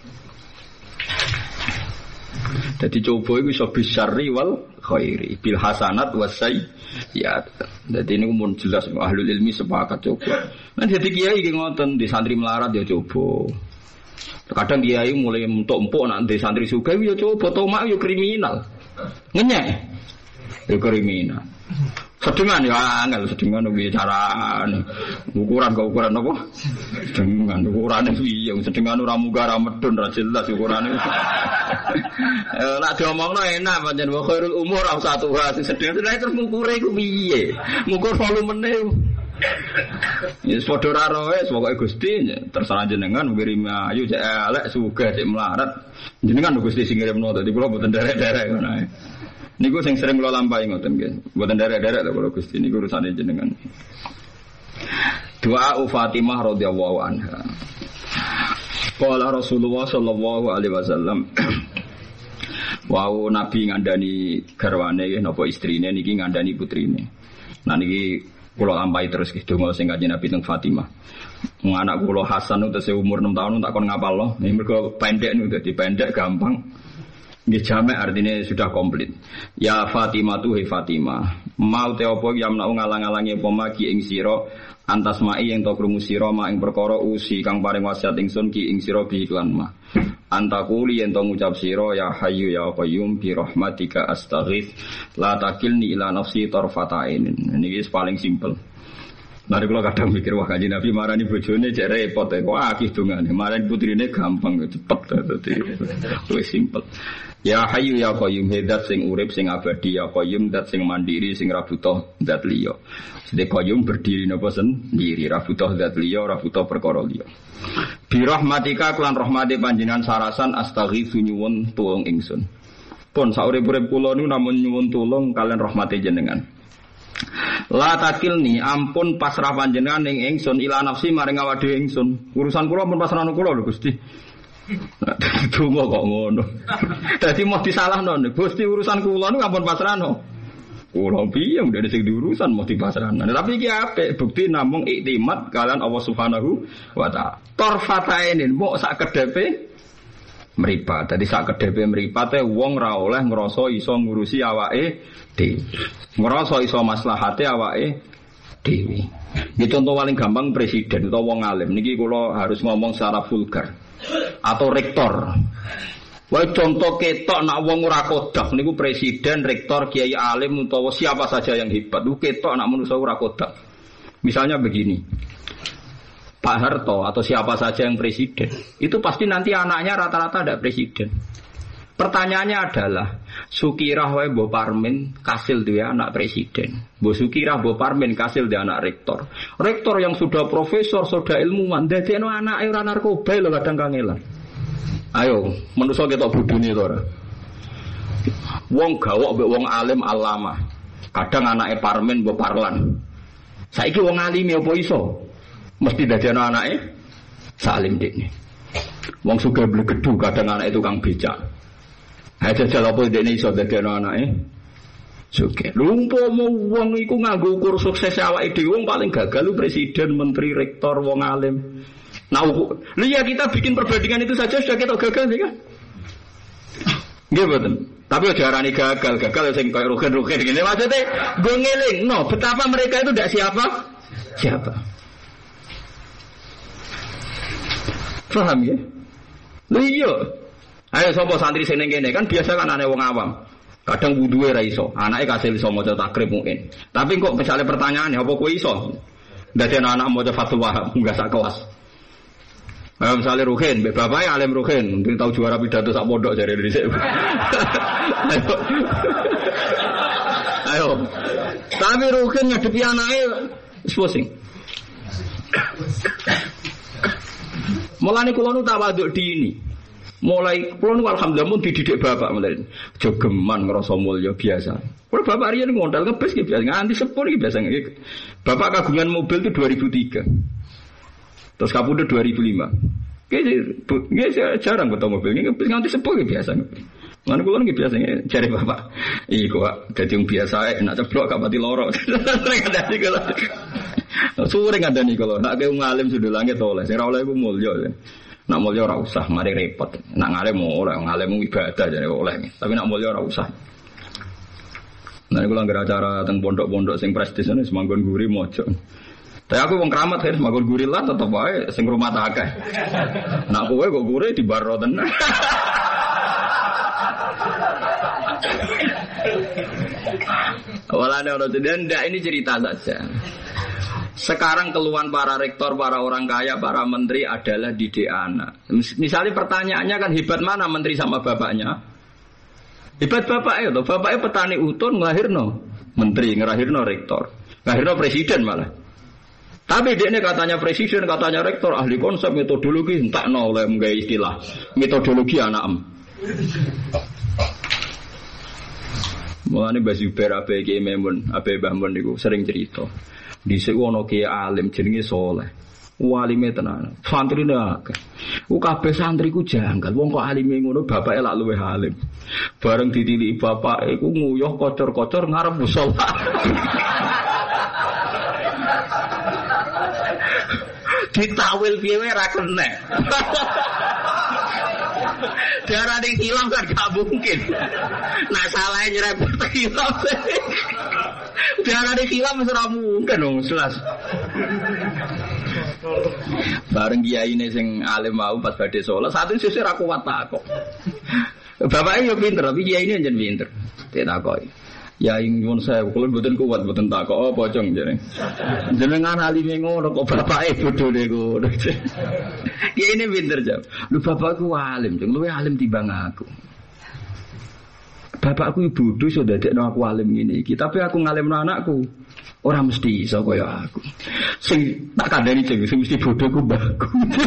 A: Jadi coba itu iso bisyarri wal khairi bil hasanat wasayyiat. Jadi ini mun jelas ahlul ilmi sepakat coba. Nah jadi kiai iki ngoten di santri melarat ya coba. Kadang kiai mulai empuk-empuk nak di santri sugih ya coba tomak ya kriminal. Ngenyek. Ya kriminal. Sedengan ya angel sedengan bicara ukuran apa? Sedengan ukurane piye? Sedengan ora munggah ra medun ra jelas ukurane. Nek diomongno enak pancen wa khairul umur ra satu sedengan terus ngukure iku piye? Ngukur volumene. Ya padha ra roe pokoke Gusti terserah jenengan ngirim ayu cek elek sugih cek melarat. Jenengan Gusti sing ngirimno dadi kula mboten derek-derek ngono ae. Niku sing sering kula lampahi ngoten nggih. Mboten derek-derek lho kula Gusti niku urusane jenengan. Doa Fatimah radhiyallahu anha. Qala Rasulullah sallallahu alaihi wasallam wau Nabi ngandani garwane napa istrine niki ngandani putrine. Nah niki kula lampahi terus nggih donga sing Kanjeng Nabi teng Fatimah. Anak kula Hasan utek umur 6 tahun tak kon ngapalno. Nek mergo pendek niku dadi pendek gampang. Nggih jamek artinya sudah komplit. Ya Fatimah tuh he Fatimah. Mau te apa yang nak ngalang-alangi apa magi ing sira antasmai yang to krungu sira mak ing perkara usi kang paring wasiat ingsun ki ing sira bi iklan mah. Antakuli yang to ngucap sira ya hayyu ya qayyum bi rahmatika astaghits la takilni ila nafsi tarfata ainin. Niki paling simpel. Mari kula kadang mikir wah Kanjeng Nabi marani bojone cek repot kok akeh dongane. Marani putrine gampang cepet dadi wis simpel. Ya Hayyu ya Qayyum zat sing urip sing abadi ya Qayyum zat sing mandiri sing ra butuh zat liya. Sedhe Qayyum berdiri napa sendiri ra butuh zat liya ra butuh perkara liya. Bi rahmatika kelan rahmate panjenengan sarasan astaghitsu nyuwun tulung ingsun. Pun saurip-urip kula niku namung nyuwun tulung kalian rahmate jenengan. La takilni ampun pasrah panjenengan ning ingsun ila nafsi maring awak dhewe ingsun. Urusan kula pun pasrahno kula lho Gusti. Donga kok ngono. Dadi mau disalahno Gusti urusan kula niku ampun pasrahno. Kula piye ndek sing diurusan mau dipasrahno. Tapi iki apik bukti namung iktimat kalian Allah Subhanahu wa taala. Torfatainin mok sak kedepe mripat. Dadi sak kedepe mripate wong ra oleh ngrasa iso ngurusi awake dhewe. Ngrasa iso maslahate awake dhewe. Iki contoh paling gampang presiden utawa wong alim. Niki kula harus ngomong secara vulgar. Atau rektor. Wae contoh ketok nak wong ora kodak niku presiden, rektor, kiai alim utawa siapa saja yang hebat. Niku ketok nak manusa ora kodak. Misalnya begini. Pak Harto atau siapa saja yang presiden, itu pasti nanti anaknya rata-rata ada presiden. Pertanyaannya adalah, Sukirah wae Mbok Parmin kasil dia anak presiden. Mbok Sukirah Mbok Parmin kasil dia anak rektor. Rektor yang sudah profesor, sudah ilmuwan, dadekno anake ora narkoba lho kadang kangelan. Ayo, manusa ketok bodhone to ora. Wong gawok mbek wong alim alama. Kadang anake Parmin Mbok Parlan. Saiki wong alime apa iso? Mesti dadekno anake salim dekne. Wong sugih blegedu kadang anake tukang becak. Ha jajal apa dekne iso dadekno anake sugih. Lumpomo wong iku nganggo ukur sukses awake dhewe wong paling gagal lu presiden, menteri, rektor, wong alim. Nah, lihat kita bikin perbandingan itu saja sudah kita gagal ya kan? Nggih mboten. Tapi aja arani gagal sing koyo rugen-rugen ngene maksudnya go ngeling. No, betapa mereka itu tidak siapa. Paham ya? Lha iya. Ayo sapa santri sing ning kene kan biasa kan ana wong awam. Kadang wuduhe ra iso, anake kasil iso maca takrib mungkin. Tapi kok misalnya pertanyaannya apa kowe iso? Dadi anak maca Fathul Wahab enggak sak kelas. Ayo misalnya Ruhin, mbek bapake alim Ruhin, mungkin tahu juara pidato sak pondok jare dhisik. Ayo. Tapi Ruhin ngadepi anake wis pusing. Mulane kula nu tawaduk dini. Mulai kula nu alhamdulillah mun dididik bapak mulai. Jogeman ngrasa mulya biasa. Kula bapak riyen ngondal ngebes ki biasa, nganti sepur ki biasa. Bapak kagungan mobil itu 2003. Terus kapundhut 2005. Nggih jarang ketemu mobil ngebes nganti sepur ki biasa. Lan kula nggih biasa jare bapak. Iku dadi wong biasa enak ceblok gak pati loro. Dadi kula. Sore ngandani kula, nek wong alim sudul langit oleh, sing ora oleh iku mulya. Nek mulya ora usah, mari repot. Nek ngalim oleh, ngalim ibadah jane oleh. Tapi nek mulya ora usah. Nek kula ngger acara teng pondok-pondok sing prestis niku semanggon guri mojo. Tapi aku wong keramat kan semanggon guri lah tetep wae sing rumah akeh. Nek kowe kok guri di baro tenan. Walane ono ndak ini cerita saja. Sekarang keluhan para rektor, para orang kaya, para menteri adalah didik anak. Misalnya pertanyaannya kan hebat mana menteri sama bapaknya? Hebat bapaknya tuh, bapaknya petani utun ngelahirno menteri, ngelahirno rektor, ngelahirno presiden malah. Tapi dia ini katanya presiden, katanya rektor, ahli konsep metodologi, entah no oleh menggai istilah metodologi anak em. Mulane Mbah Zubair ape Ki Memun, ape Mbah Mun niku sering cerita. Dhisik ono Ki alim jenenge Saleh. Walime tenan. Santrine akeh. Kabeh santriku janggal. Wong kok alime ngono bapake lak luwih alim. Bareng ditiliki bapake iku nguyuh kocor-kocor ngarep musala. Ditawil piye wae ra kena. Darane hilang kan gak mungkin. Nah salah nyerempet hilang. Darane hilang wis ora mungkin dong jelas. Bareng kiyaine sing alim mau pas badhe salat, satu sesuk ra kuat takok. Bapake yo pinter, tapi kiyaine njen pinter. Ditakoki. Ya nyuwun saya, kula mboten kuat mboten takok apa cong jare. Jenengan alime ngono kok bapake bodhone ngono. Kiyaine pinter jawab. Lho bapakku alim, cong luwih alim timbang aku. Bapakku bodho iso dadekno aku alim ngene iki, tapi aku ngalimno anakku. Ora mesti iso kaya aku. Sing tak kandhani sing mesti bodho ku mbahku.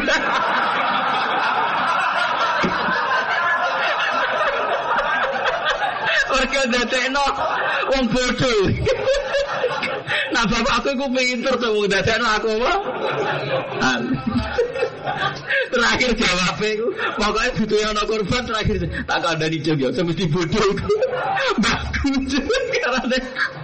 A: Orke dadekno wong bodho. Nah bapakku iku pinter to wong dadekno aku apa? Terakhir jawabnya itu pokoknya butuhnya anak korban terakhir tak kandani jog ya semesti bodoh itu bagus karena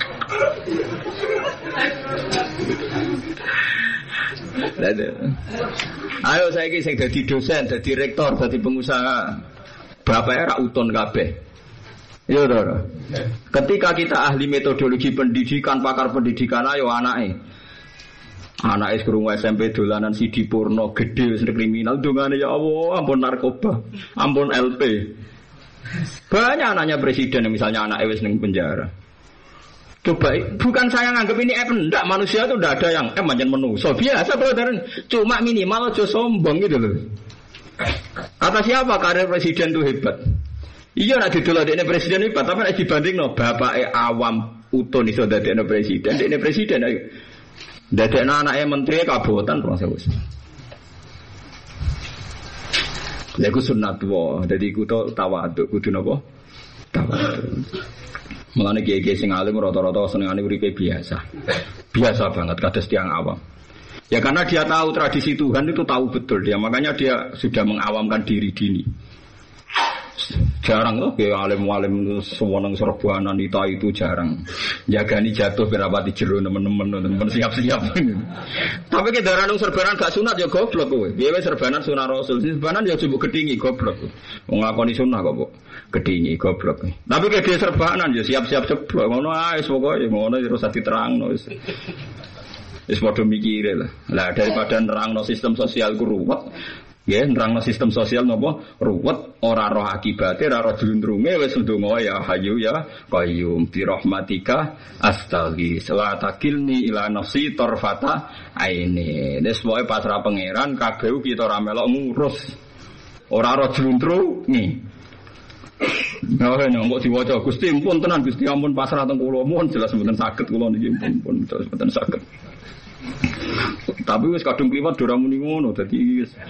A: ayo saya ini saya jadi dosen, jadi rektor, jadi pengusaha bapaknya rak uton kabeh. Ya udah. Ketika kita ahli metodologi pendidikan, pakar pendidikan, ayo anaknya anak krungu SMP dolanan sidi porno gede wis kriminal dongane ya Allah ampun narkoba ampun LP banyak anaknya presiden misalnya anak wis ning penjara. Coba bukan saya nganggap ini enggak manusia itu ndak ada yang manjan manusia biasa brother cuma minimal aja sombong gitu loh. Kata siapa karir presiden itu hebat? Iya nek didolokne presiden hebat tapi nek dibandingno bapake awam utun iso dadekno presiden dekne presiden ayo dadekno anake menteri kabotan proses. Lha iku sunat wae. Dadi kudu tawadhu, kudu napa? Tawadhu. Mulane kiye-kiye sing alim rata-rata senengane uripe biasa. Biasa banget kados tiyang awam. Ya karena dia tahu tradisi Tuhan itu tahu betul dia, makanya dia sudah mengawamkan diri dini. Jarang loh kayak alim-alim sewenang serbuanan itu jarang. Jagani jatuh berapati jero teman-teman siap-siap. Tapi kita orang serbanan gak sunat ya goblok kowe. Piye serbanan sunah Rasul. Serbanan ya coba gedingi goblok. Wong ngakoni sunah kok kok gedingi goblok. Tapi kayak serbanan ya siap-siap ceblok. Ngono ae pokoke ngono terus diterangno wis. Wis padha mikire lah. Lah daripada nerangno sistem sosial ku ruwet. Ya, nerangno sistem sosial napa ruwet ora roh akibate ora roh jlundrunge wis ndonga ya hayyu ya qayyum bi rahmatika astaghis la takilni ila nafsi tarfata aini. Wis wae pasrah pangeran kabeh kita ora melok ngurus. Ora roh jlundrunge. Nah, kok diwaca Gusti ampun tenan Gusti ampun pasrah teng kula mohon jelas mboten saged kula niki ampun mboten saged. Tapi wis kadung kliwat ora muni ngono dadi wis.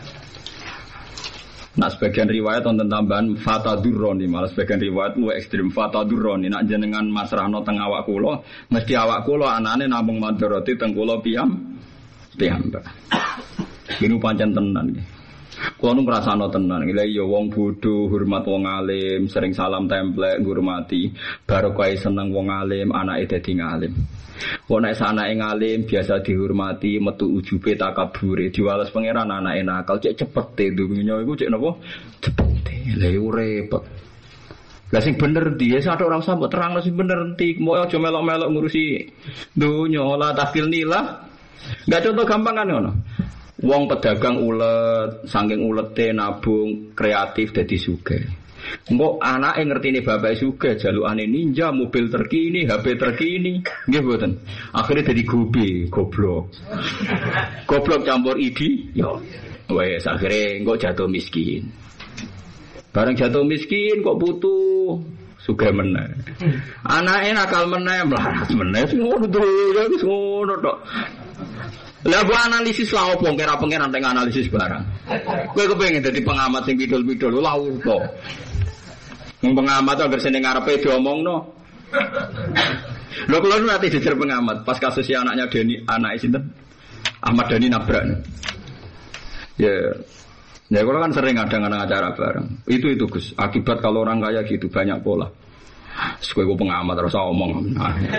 A: Nah sebagian riwayat wonten tambahan fatadurroni, malah sebagian riwayat luwih ekstrem fatadurroni. Nek jenengan masrahno teng awak kula, mesti awak kula anane namung madharati teng kula piyambak. Ini pancen tenan nggih. Kula nu ngrasakno tenan, lha iya wong bodho hormat wong alim, sering salam templek ngurmati, barokah seneng wong alim, anake dadi ngalim. Wong nek anake ngalim biasa dihormati, metu ujube takabure, diwales pangeran anake nakal, cek cepete dunya iku cek napa? Cepete. Lha iku repot. Lah sing bener ndi? Sak ora usah mbok terangno sing bener ndi, mbok aja melok-melok ngurusi dunya, la takil nila. Enggak contoh gampang kan ngono. Wong pedagang ulet, saking ulete nabung kreatif dadi sugih. Engko anake ngertine bapake sugih, jalukane ninja, mobil terkini, HP terkini, nggih mboten. Akhire dadi goblok. Goblok campur idi, yo. Wes akhire engko jatuh miskin. Bareng jatuh miskin kok butuh sugih meneh. Anake nakal meneh, melarat meneh, ngono ya wis ngono tok. Lah gua analisis lah opo kira pengen anteng analisis barang. Kowe kepengin dadi pengamat sing pidul-pidul lha opo. Wong pengamat anggere sing ngarepe diomongno. Lho kula nu ati jejer pengamat pas kasus si anaknya Deni, anake sinten? Ahmad Dhani nabrak. Ya. Ya kalau kan sering ada acara bareng. Itu Gus. Akibat kalau orang kaya gitu banyak pola. Suka gue pengamat terus omong.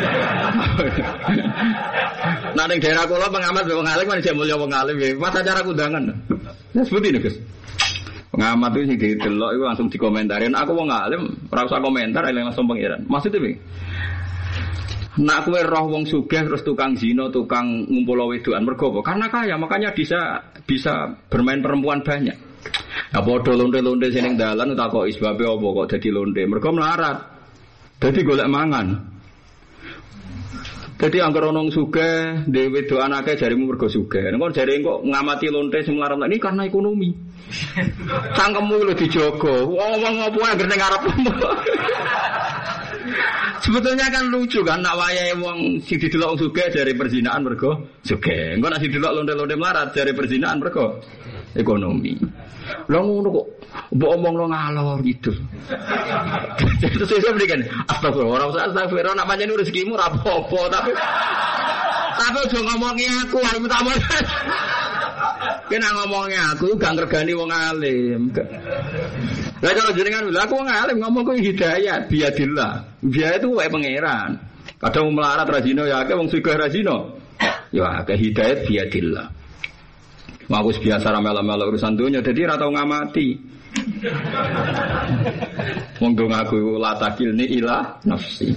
A: Nah di daerah kula pengamat pengalim kan saya mulia pengalim. Pas acara kundangan. Ya seperti ini Gus. Pengamat itu sing didelok itu langsung dikomentarin. Aku wong alim, ora usah komentar, langsung pengiran. Maksudnya piye? Nak kowe roh wong sugih terus tukang zina, tukang ngumpul wedokan mergo apa? Karena kaya, makanya bisa bermain perempuan banyak. Ya padha lonte-lonte sing ning dalan takoki sebabe apa kok dadi lonte? Mergo melarat. Dadi golek mangan. Dadi anggere wong sugih dhewe wedokan akeh jarimu mergo sugih. Engko jare kok ngamati lonte sing melarat ini karena ekonomi. Cangkemmu lho dijogo. Wong apa anggere ning ngarepmu. Sebetulnya kan lucu kan nak wayahe wong sing didelok wong sugih jare perzinahan mergo sugih. Engko nek didelok lonte-lonte melarat jare perzinahan mergo ekonomi. Lha ngono kok mbok omongno ngalor gitu. Terus saya berikan astagfirullah, ora usah astagfirullah nak pancen rezekimu ora apa-apa tapi aja ngomongi aku arep tamu. Kena ngomongi aku gak ngregani wong alim. Lah cara jenengan lha aku wong alim ngomong ku hidayah biadillah. Biaya itu wae pangeran. Kadang melarat ra zina ya akeh wong sugih ra zina. Ya akeh hidayat biadillah. Mau wis biasa ra melo-melo urusan dunya dadi ra tau ngamati. Wong dong aku la takilni ila nafsi.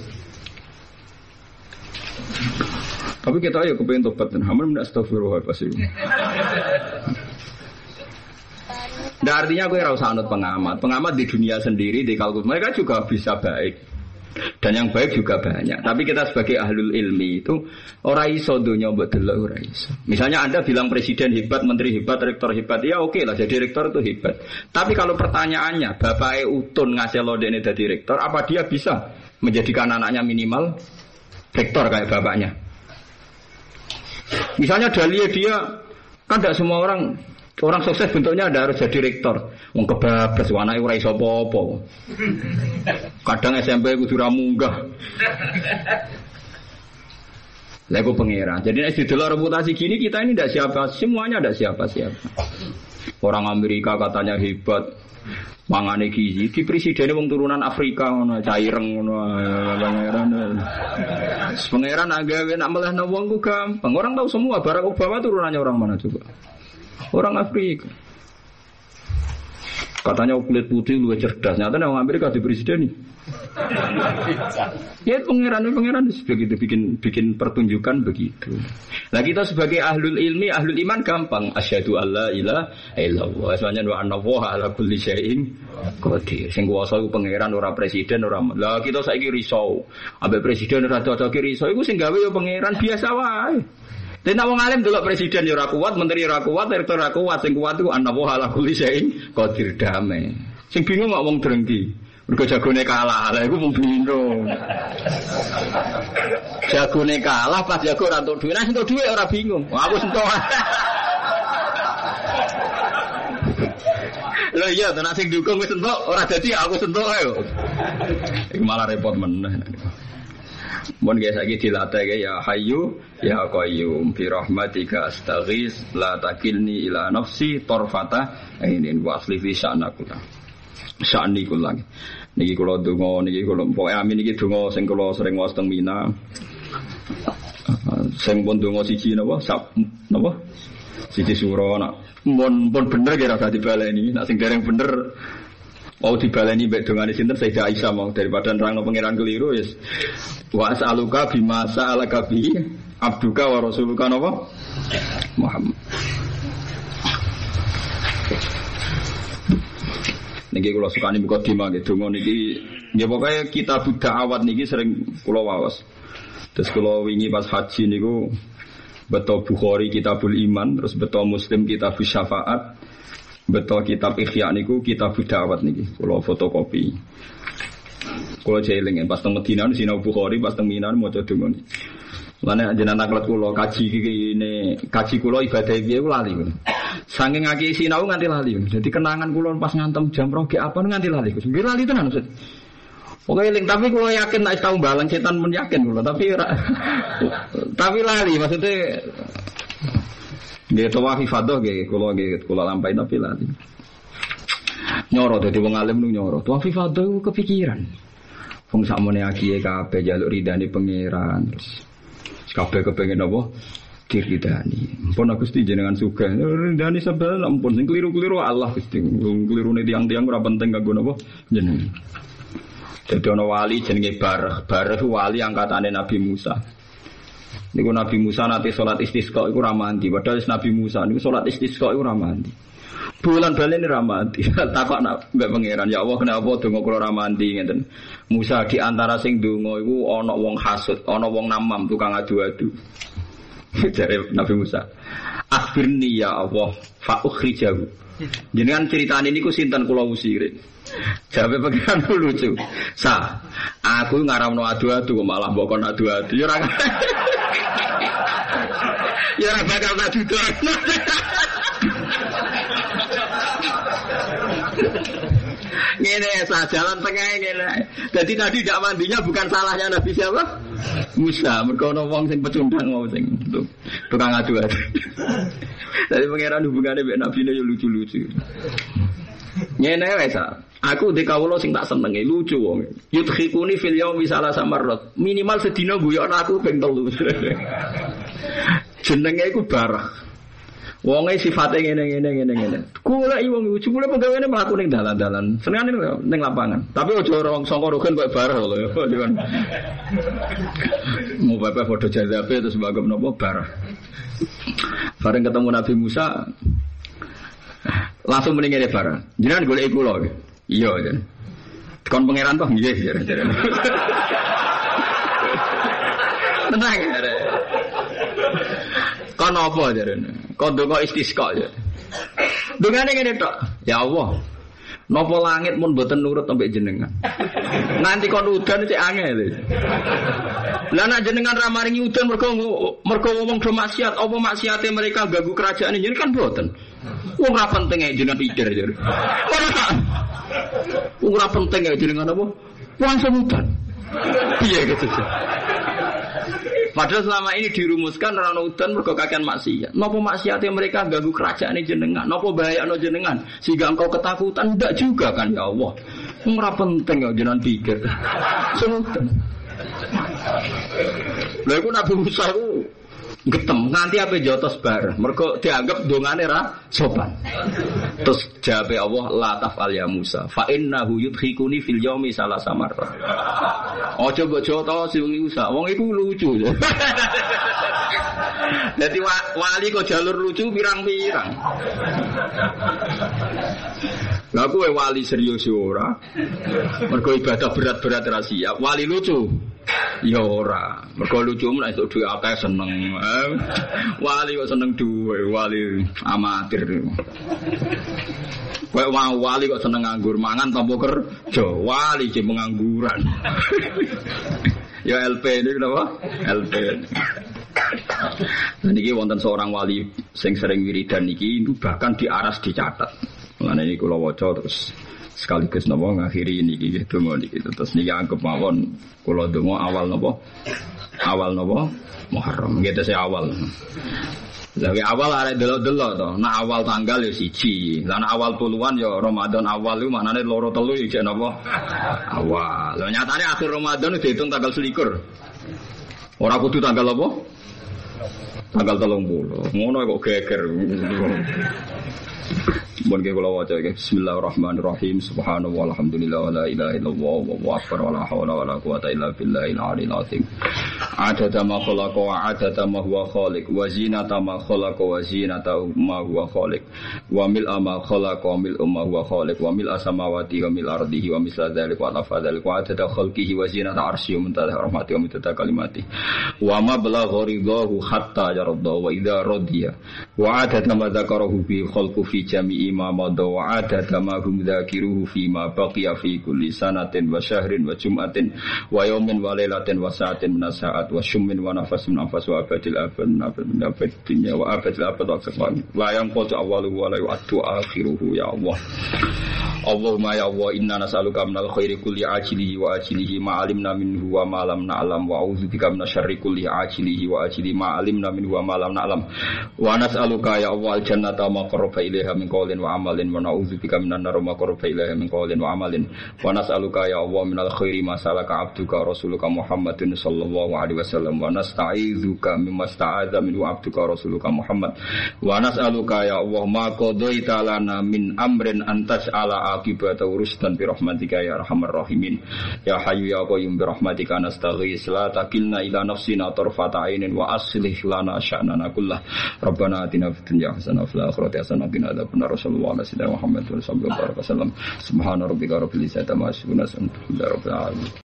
A: Tapi kita ayo kepengen tobat dan hampir tidak astagfirullah pasti. Nah, artinya aku harus anut pengamat. Pengamat di dunia sendiri, di kalkulus mereka juga bisa baik. Dan yang baik juga banyak. Tapi kita sebagai ahlul ilmi itu ora iso donya mbok delok ora iso. Misalnya Anda bilang presiden hebat, menteri hebat, rektor hebat, ya oke lah jadi rektor itu hebat. Tapi kalau pertanyaannya, bapake Utun ngasih lodene dadi rektor, apa dia bisa menjadikan anaknya minimal rektor kayak bapaknya? Misalnya Dahlia dia kan tidak semua orang sukses bentuknya ada harus jadi rektor. Wong kebablas anake ora iso apa-apa. Kadang SMP kudu ra munggah. Lha iku pangeran. Jadi nek didelok reputasi gini kita ini tidak siapa, semuanya tidak siapa-siapa. Orang Amerika katanya hebat. Mangane gizi, di presiden wong turunan Afrika ngono, caireng ngono, pangeran. Pangeran agawe nak melehno wong ku gampang. Orang tahu semua Barack Obama turunannya orang mana coba? Orang Afrika. Katanya kulit putih luwih cerdas, nyata nang Amerika di presiden nih. Ya pangeran begitu bikin pertunjukan begitu. Nah kita sebagai ahlul ilmi, ahlul iman gampang. Asyhadu alla ilaha illallah. Soalnya wa anna wa ala kulli syai'in qadir. Sing kuwasa iku pangeran ora presiden ora. Lah kita saiki risau. Ambek presiden ora cocoke risau iku sing gawe ya pangeran biasa wae. Dene wong alim delok presiden ya ora kuat, menteri ora kuat, rektor ora kuat, sing kuat iku anna wa ala kulli syai'in qadir damai. Sing bingung kok wong drengki. Mergo jagone kalah, lha iku mung bingung. Jagone kalah pas jago ora entuk dhuwit, nek entuk dhuwit ora bingung. Wah, aku sentuh. Lho iya, tenan sing dukung wis entuk, ora dadi aku sentuh ae. Iku malah repot meneh. Mun guys saiki dilatih ya Hayyu ya Qayyum bi rahmatika astaghis la takilni ila nafsi tarfata ainin wa asli fi sya'naku. Sa'ni kula. Niki kula donga niki kula pokoke amin iki donga sing kula sering waos teng Mina. Sing pun donga siji napa? Napa? Siji sura nak. Mun bener kira dadi baleni, nek sing dereng bener mau dibaleni mbek dongane sinten Sayyidah Aisyah mau daripada nerangno pangeran keliru wis. Wa as'aluka bima sa'alaka bi abduka wa rasuluka napa? Muhammad. Niki kula sukani mukadimah nggih donga niki nggih pokoke kitab da'awat niki sering kula waos. Terus kula wingi pas haji niku beto Bukhari Kitabul Iman, terus beto Muslim Kitabus Syafaat, beto kitab Ihya niku Kitabud Da'awat niki. Kula fotokopi. Kula jeling pas teng Madinah sinau Bukhari, pas teng Mina maca donga niki. Lane jenengan taklet kula kaji kula ibadah piye kula lali. Saking ngaki sinau nganti lali. Jadi kenangan kula pas ngantem jam 2 apa nganti lali. Nggih lali tenan Ustaz. Pokoke eling tapi kula yakin nek tau balang setan pun yakin kula tapi lali maksudnya nggih tawaf ifadah nggih kula lampahi tapi lali. Nyoro dadi wong alim nu nyoro. Tawaf ifadah kepikiran. Wong sakmene akiye kabeh njaluk ridane pangeran terus kabeh kepengin apa? Diridani. Ampun Gusti jenengan sugih. Ridani sebel ampun sing kliru-kliru Allah Gusti. Klirune tiang-tiang ora penting kanggo napa? Jenengan. Dadi ana wali jenenge Barah. Barah wali angkatane Nabi Musa. Niku Nabi Musa nate salat istisqa iku ora mandi. Padahal Nabi Musa niku salat istisqa iku ora mandi. Bulan balen ora mandi. Takok nak mbek pangeran, ya Allah kenapa donga kula ora mandi ngeten. Musa di antara sing donga iku ana wong hasud, ana wong namam tukang adu-adu. Jare Nabi Musa. Akhirni ya Allah fa ukhrijahu. Jenengan critane niku sinten kula usire. Jawabe pangeran lucu. Aku ngaramno adu-adu malah mbok kon adu-adu. Ya ora. Ya ora bakal adu-adu. Ngene jalan tengah ngene. Jadi tadi tidak mandinya bukan salahnya Nabi siapa? Musa. Mergo ana wong sing pecundang mau sing tukang adu-adu. Jadi pangeran hubungane mek Nabi ne yo lucu-lucu. Ngene wis aku ndek kawula sing tak senenge lucu wong. Yudkhikuni fil yaumi salasa marrat. Minimal sedina guyokno aku ping 3. Jenenge iku Barah. Wonge sifate ngene. Kula iki wong lucu, kula pegawene mlaku ning dalan-dalan. Senengane ning lapangan. Tapi aja ora wong sangka rogen kok Barah lho ya. Mau bapak foto jazabe terus bagem napa Barah. Bareng ketemu Nabi Musa langsung muni ngene Barah. Jenengan goleki kula. Iya, jan. Kon pangeran toh nggih, jan. Tenang ya. Kon apa jarene? Kon donga istisqa ya. Dongane ngene tok. Ya Allah. Napa langit mun mboten nurut sampai jenengan. Nanti kon udan cek angel. Lah nek jenengan ra maringi udan mergo wong do maksiat, apa maksiate mereka ganggu kerajaan jenengan kan mboten. Wong ora penting ae jenengan pikir jare. Wong ora penting ae jenengan apa? Langsung udan. Piye gitu sih. Padahal selama ini dirumuskan ora ono udan mergo kakean maksiat. Napa maksiate mereka ganggu kerajaan jenengan? Napa bahayano jenengan sehingga engkau ketakutan? Ndak juga kan ya Allah. Ora penting ya jenengan pikir. Senutan. Lha iku Nabi Musa ku getem nganti ape jotos bar. Mergo dianggap dongane ra sopan. Terus jawabe Allah la tafal ya Musa. Fa innahu yudkhikuni fil yaumi salasa marra. Aja mbok jotos sing Musa. Wong iku lucu. Dadi wali kok jalur lucu pirang-pirang. Lah kowe wali serius ora? Mergo ibadah berat-berat ra siap. Wali lucu. Ya ora, mergo lucu men esuk duwe akeh seneng. Wali kok seneng duwe, wali amatir. Kowe wali kok seneng nganggur, mangan tanpa kerja, wali sing pengangguran. Ya LP niku napa? LP. Niki wonten seorang wali sing sering wiridan niki bahkan diaras dicatat. Lan niki kula waca terus sekaligus napa ngakhiri niki donga niki terus niki anggap mawon kula donga awal napa Muharram nggih tese awal. Lah awal arek delok-delok to. Nah awal tanggal ya 1. Lah awal puluhan ya Ramadan awal iku maknane 2 3 iki napa? Awal. Lah nyatane akhir Ramadan dihitung tanggal 21. Ora kudu tanggal apa? Tanggal 30. Ngono kok geger. Mun ge kula waca iki bismillahirrahmanirrahim subhanallah walhamdulillah wala ilaha illallah wallahu akbar wala haula wala quwata illa billahil aliyil azim Adada ma khalaqa wa adada ma huwa khaliq wa zinata ma khalaqa wa zinata ma huwa khaliq wa mil'a ma khalaqa wa mil'u ma huwa khaliq wa mil'a samawati wa mil'a ardihi wa misla dzalik wa lafadzalik wa adada khalqihi wa zinata arsyihi wa muntaha rahmati wa muntaha kalimati wa ma balagha ridahu hatta yarda wa idza radiya wa adada ma dzakarahu bi khalqu fi jami'i ma madha wa adada ma hum dzakiruhu fi ma baqiya fi kulli sanatin wa syahrin wa jum'atin wa yawmin wa lailatin wa sa'atin min as-sa'at wa syummin wa nafasin min anfas wa abadil abad min abad dunya wa abadil abad wa akhir la yanqatu awwaluhu wa la yu'addu akhiruhu ya Allah. Allahumma ya Allah inna nas'aluka minal khairi kulli ajilihi wa ajilihi ma alimna minhu wa ma lam na'lam wa a'udzubika minasyarri kulli ajilihi wa ajilihi ma alimna minhu wa ma lam na'lam wa nas'aluka ya Allah al-jannata ma qarraba ilaiha min qawlin wa amalin wa na'udzubika minan nar ma qarraba ilaiha min qawlin wa amalin wa nas'aluka ya Allah minal khairi ma salaka 'abduka rasuluka Muhammadin sallallahu alaihi wasallam wa nasta'idzuka mimma sta'adza minhu 'abduka rasuluka Muhammad wa nas'aluka ya Allah ma qadaita lana min amrin antas'ala akibat urustan bi rahmatika ya arhamar rahimin ya hayyu ya qayyum bi rahmatika nastaghis la takilna ila nafsina tarfata ainin wa aslih lana sya'nana kullah rabbana atina fid dunya hasanah wa fil akhirati hasanah wa qina adzabannar sallallahu alaihi wasallam Muhammad sallallahu alaihi wasallam subhana rabbika rabbil izzati amma yasifun wa salamun alal mursalin